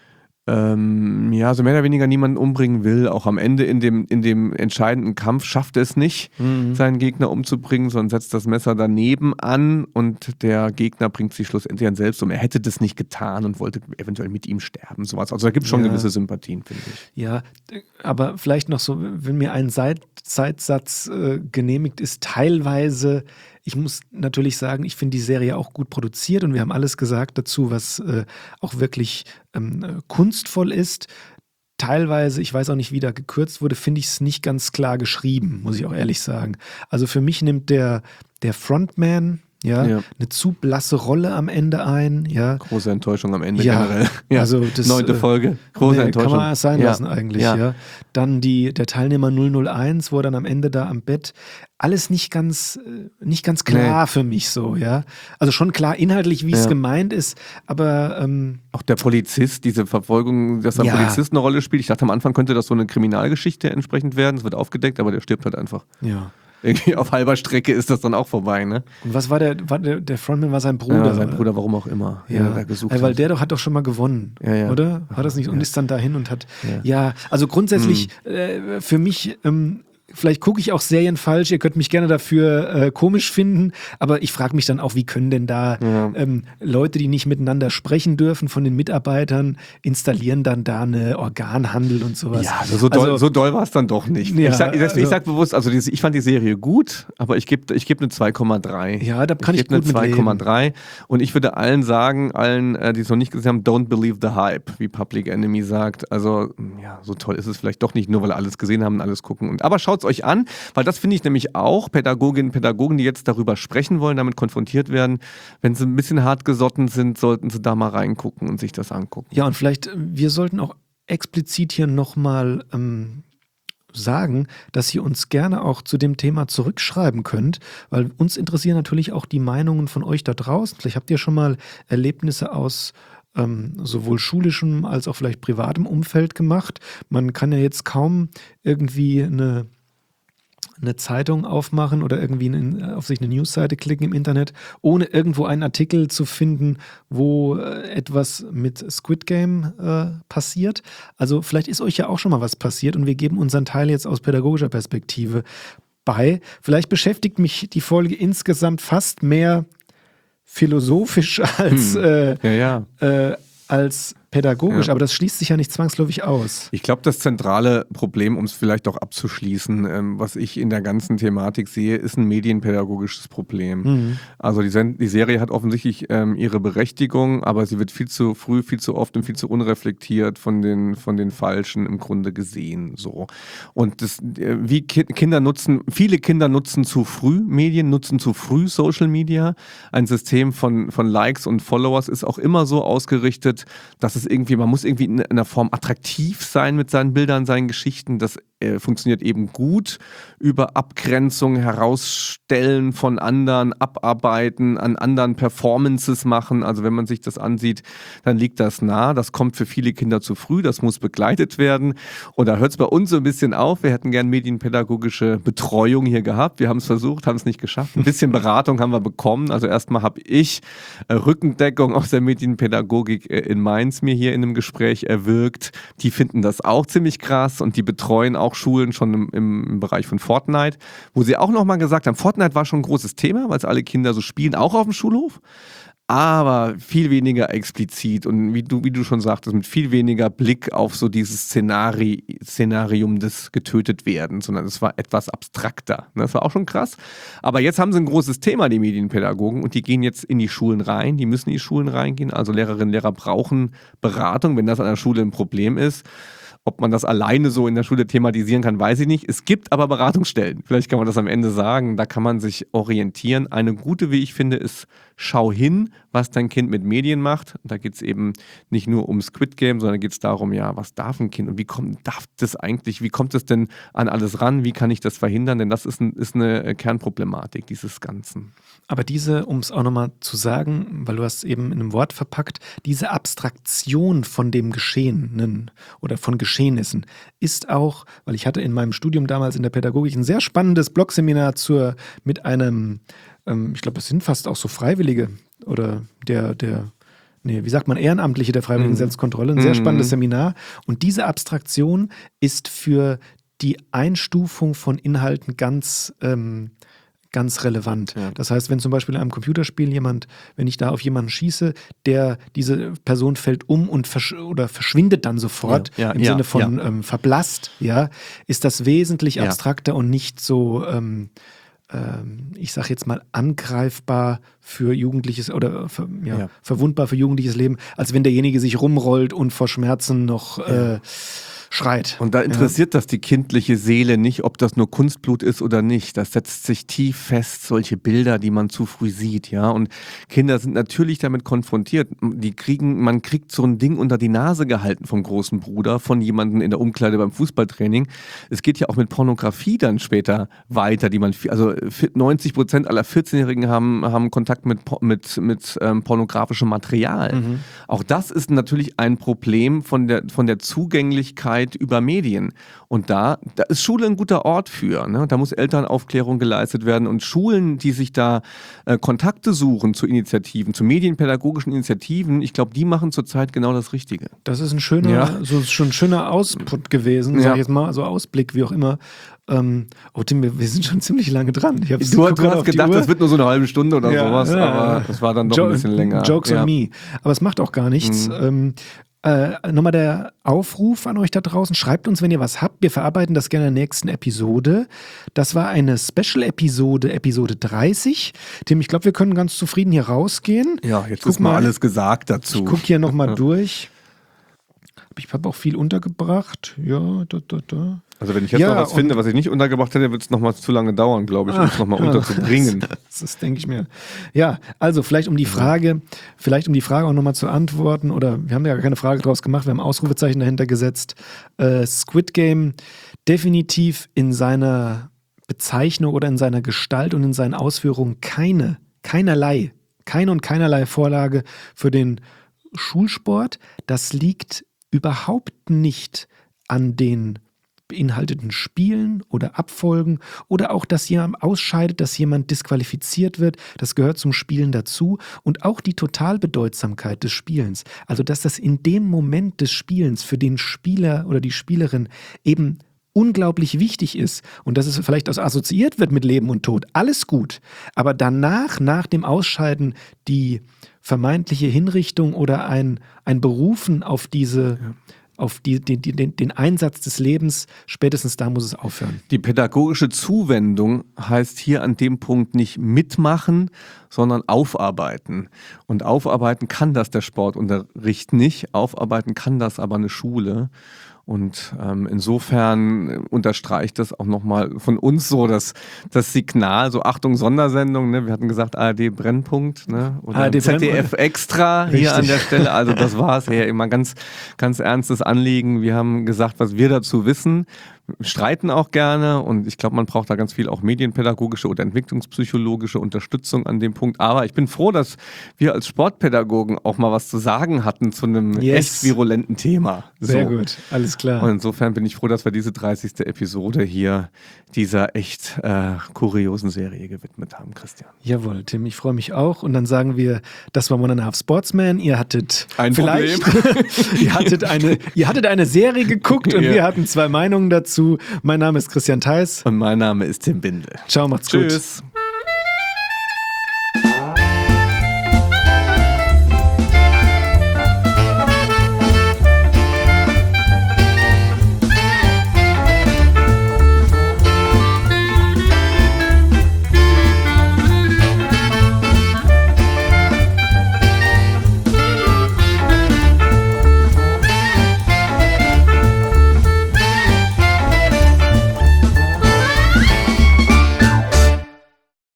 so mehr oder weniger niemanden umbringen will. Auch am Ende in dem entscheidenden Kampf schafft er es nicht, seinen Gegner umzubringen, sondern setzt das Messer daneben an und der Gegner bringt sich schlussendlich an selbst um. Er hätte das nicht getan und wollte eventuell mit ihm sterben. Sowas. Also da gibt es schon gewisse Sympathien, finde ich. Ja, aber vielleicht noch so, wenn mir ein Zeitsatz genehmigt ist, teilweise. Ich muss natürlich sagen, ich finde die Serie auch gut produziert und wir haben alles gesagt dazu, was auch wirklich kunstvoll ist. Teilweise, ich weiß auch nicht, wie da gekürzt wurde, finde ich es nicht ganz klar geschrieben, muss ich auch ehrlich sagen. Also für mich nimmt der Frontman eine zu blasse Rolle am Ende ein. Ja. Große Enttäuschung am Ende generell. Ja. Also 9. Folge, große Enttäuschung. Kann man es sein lassen eigentlich. Ja. Dann der Teilnehmer 001, wo er dann am Ende da am Bett, alles nicht ganz klar für mich so, ja. Also schon klar inhaltlich, wie es gemeint ist, aber auch der Polizist, diese Verfolgung, dass ein Polizist eine Rolle spielt. Ich dachte am Anfang könnte das so eine Kriminalgeschichte entsprechend werden. Es wird aufgedeckt, aber der stirbt halt einfach. Ja. Irgendwie auf halber Strecke ist das dann auch vorbei, ne? Und was war der Frontman war sein Bruder? Ja, sein Bruder, warum auch immer. Ja, weil der hat doch schon mal gewonnen, oder? Hat das nicht? Und ist dann dahin und hat, also grundsätzlich für mich, vielleicht gucke ich auch Serien falsch, ihr könnt mich gerne dafür komisch finden, aber ich frage mich dann auch, wie können denn da Leute, die nicht miteinander sprechen dürfen von den Mitarbeitern, installieren dann da eine Organhandel und sowas. Ja, so doll war es dann doch nicht. Ja, ich sag bewusst, also ich fand die Serie gut, aber ich gebe eine 2,3. Ja, da kann ich gut mit leben. 2,3 und ich würde allen sagen, die es noch nicht gesehen haben, don't believe the hype, wie Public Enemy sagt. Also, so toll ist es vielleicht doch nicht, nur weil alles gesehen haben und alles gucken. Aber schaut euch an, weil das finde ich nämlich auch, Pädagoginnen und Pädagogen, die jetzt darüber sprechen wollen, damit konfrontiert werden, wenn sie ein bisschen hartgesotten sind, sollten sie da mal reingucken und sich das angucken. Ja, und vielleicht, wir sollten auch explizit hier nochmal sagen, dass ihr uns gerne auch zu dem Thema zurückschreiben könnt, weil uns interessieren natürlich auch die Meinungen von euch da draußen. Vielleicht habt ihr schon mal Erlebnisse aus sowohl schulischem als auch vielleicht privatem Umfeld gemacht. Man kann ja jetzt kaum irgendwie eine Zeitung aufmachen oder irgendwie auf sich eine Newsseite klicken im Internet, ohne irgendwo einen Artikel zu finden, wo etwas mit Squid Game passiert. Also vielleicht ist euch ja auch schon mal was passiert und wir geben unseren Teil jetzt aus pädagogischer Perspektive bei. Vielleicht beschäftigt mich die Folge insgesamt fast mehr philosophisch als pädagogisch, aber das schließt sich ja nicht zwangsläufig aus. Ich glaube, das zentrale Problem, um es vielleicht auch abzuschließen, was ich in der ganzen Thematik sehe, ist ein medienpädagogisches Problem. Also die Serie hat offensichtlich ihre Berechtigung, aber sie wird viel zu früh, viel zu oft und viel zu unreflektiert von den Falschen im Grunde gesehen. So. Und viele Kinder nutzen zu früh Medien, nutzen zu früh Social Media. Ein System von Likes und Followers ist auch immer so ausgerichtet, dass es man muss irgendwie in einer Form attraktiv sein mit seinen Bildern, seinen Geschichten. Das funktioniert eben gut über Abgrenzung, Herausstellen von anderen, Abarbeiten, an anderen Performances machen. Also wenn man sich das ansieht, dann liegt das nah. Das kommt für viele Kinder zu früh, das muss begleitet werden. Und da hört es bei uns so ein bisschen auf. Wir hätten gern medienpädagogische Betreuung hier gehabt. Wir haben es versucht, haben es nicht geschafft. Ein bisschen Beratung haben wir bekommen. Also erstmal habe ich Rückendeckung aus der Medienpädagogik in Mainz mir hier in einem Gespräch erwirkt. Die finden das auch ziemlich krass und die betreuen auch Schulen schon im Bereich von Fortnite, wo sie auch nochmal gesagt haben, Fortnite war schon ein großes Thema, weil es alle Kinder so spielen, auch auf dem Schulhof, aber viel weniger explizit und wie du schon sagtest, mit viel weniger Blick auf so dieses Szenarium des getötet werden, sondern es war etwas abstrakter. Das war auch schon krass. Aber jetzt haben sie ein großes Thema, die Medienpädagogen, und die gehen jetzt in die Schulen rein, die müssen in die Schulen reingehen, also Lehrerinnen und Lehrer brauchen Beratung, wenn das an der Schule ein Problem ist. Ob man das alleine so in der Schule thematisieren kann, weiß ich nicht. Es gibt aber Beratungsstellen. Vielleicht kann man das am Ende sagen. Da kann man sich orientieren. Eine gute, wie ich finde, ist, schau hin, was dein Kind mit Medien macht. Da geht es eben nicht nur um Squid Game, sondern geht es darum, ja, was darf ein Kind und wie kommt es denn an alles ran? Wie kann ich das verhindern? Denn das ist eine Kernproblematik dieses Ganzen. Aber um es auch nochmal zu sagen, weil du hast eben in einem Wort verpackt, diese Abstraktion von dem Geschehenen oder von Geschehnissen ist auch, weil ich hatte in meinem Studium damals in der Pädagogik ein sehr spannendes Blogseminar mit einem, ich glaube, es sind fast auch so Freiwillige oder wie sagt man, Ehrenamtliche der Freiwilligen Selbstkontrolle, ein sehr spannendes Seminar. Und diese Abstraktion ist für die Einstufung von Inhalten ganz relevant. Ja. Das heißt, wenn zum Beispiel in einem Computerspiel wenn ich da auf jemanden schieße, diese Person fällt um oder verschwindet dann sofort im Sinne von verblasst, ist das wesentlich abstrakter und nicht so, ich sag jetzt mal, angreifbar für jugendliches oder verwundbar für jugendliches Leben, als wenn derjenige sich rumrollt und vor Schmerzen noch schreit. Und da interessiert das die kindliche Seele nicht, ob das nur Kunstblut ist oder nicht. Das setzt sich tief fest, solche Bilder, die man zu früh sieht, ja. Und Kinder sind natürlich damit konfrontiert. Man kriegt so ein Ding unter die Nase gehalten vom großen Bruder, von jemandem in der Umkleide beim Fußballtraining. Es geht ja auch mit Pornografie dann später weiter, 90% aller 14-Jährigen haben Kontakt mit pornografischem Material. Auch das ist natürlich ein Problem von der Zugänglichkeit über Medien. Und da ist Schule ein guter Ort für. Ne? Da muss Elternaufklärung geleistet werden und Schulen, die sich da Kontakte suchen zu Initiativen, zu medienpädagogischen Initiativen, ich glaube, die machen zurzeit genau das Richtige. Das ist ein schöner Ausput gewesen, sag ich jetzt mal, so Ausblick, wie auch immer. Tim, wir sind schon ziemlich lange dran. Du hast gedacht, das wird nur so eine halbe Stunde oder sowas, aber das war dann doch ein bisschen länger. Jokes on me. Aber es macht auch gar nichts. Nochmal der Aufruf an euch da draußen. Schreibt uns, wenn ihr was habt. Wir verarbeiten das gerne in der nächsten Episode. Das war eine Special-Episode, Episode 30. Tim, ich glaube, wir können ganz zufrieden hier rausgehen. Ja, jetzt ist mal alles gesagt dazu. Ich gucke hier nochmal durch. Ich habe auch viel untergebracht. Ja, Also wenn ich jetzt noch was finde, was ich nicht untergebracht hätte, wird es nochmal zu lange dauern, glaube ich, um es nochmal unterzubringen. Das denke ich mir. Ja, also vielleicht um die Frage auch nochmal zu antworten, oder wir haben ja gar keine Frage draus gemacht, wir haben Ausrufezeichen dahinter gesetzt. Squid Game definitiv in seiner Bezeichnung oder in seiner Gestalt und in seinen Ausführungen keinerlei Vorlage für den Schulsport. Das liegt überhaupt nicht an den beinhalteten Spielen oder Abfolgen oder auch, dass jemand ausscheidet, dass jemand disqualifiziert wird. Das gehört zum Spielen dazu. Und auch die Totalbedeutsamkeit des Spielens. Also, dass das in dem Moment des Spielens für den Spieler oder die Spielerin eben unglaublich wichtig ist und dass es vielleicht auch assoziiert wird mit Leben und Tod. Alles gut. Aber danach, nach dem Ausscheiden, die vermeintliche Hinrichtung oder ein Berufen auf den Einsatz des Lebens, spätestens da muss es aufhören. Die pädagogische Zuwendung heißt hier an dem Punkt nicht mitmachen, sondern aufarbeiten. Und aufarbeiten kann das der Sportunterricht nicht, aufarbeiten kann das aber eine Schule. Und insofern unterstreicht das auch nochmal von uns so das Signal, so Achtung, Sondersendung, ne? Wir hatten gesagt ARD Brennpunkt, ne? Oder ARD ZDF Extra hier Richtig. an der Stelle. Also das war es ja immer ganz, ganz ernstes Anliegen. Wir haben gesagt, was wir dazu wissen. Streiten auch gerne und ich glaube, man braucht da ganz viel auch medienpädagogische oder entwicklungspsychologische Unterstützung an dem Punkt. Aber ich bin froh, dass wir als Sportpädagogen auch mal was zu sagen hatten zu einem echt virulenten Thema. Sehr gut, alles klar. Und insofern bin ich froh, dass wir diese 30. Episode hier dieser echt kuriosen Serie gewidmet haben, Christian. Jawohl, Tim, ich freue mich auch. Und dann sagen wir, das war One and a Half Sportsman. Ihr hattet ein vielleicht, Problem. ihr hattet eine Serie geguckt und wir hatten 2 Meinungen dazu. Mein Name ist Christian Theis. Und mein Name ist Tim Bindel. Ciao, macht's gut. Tschüss.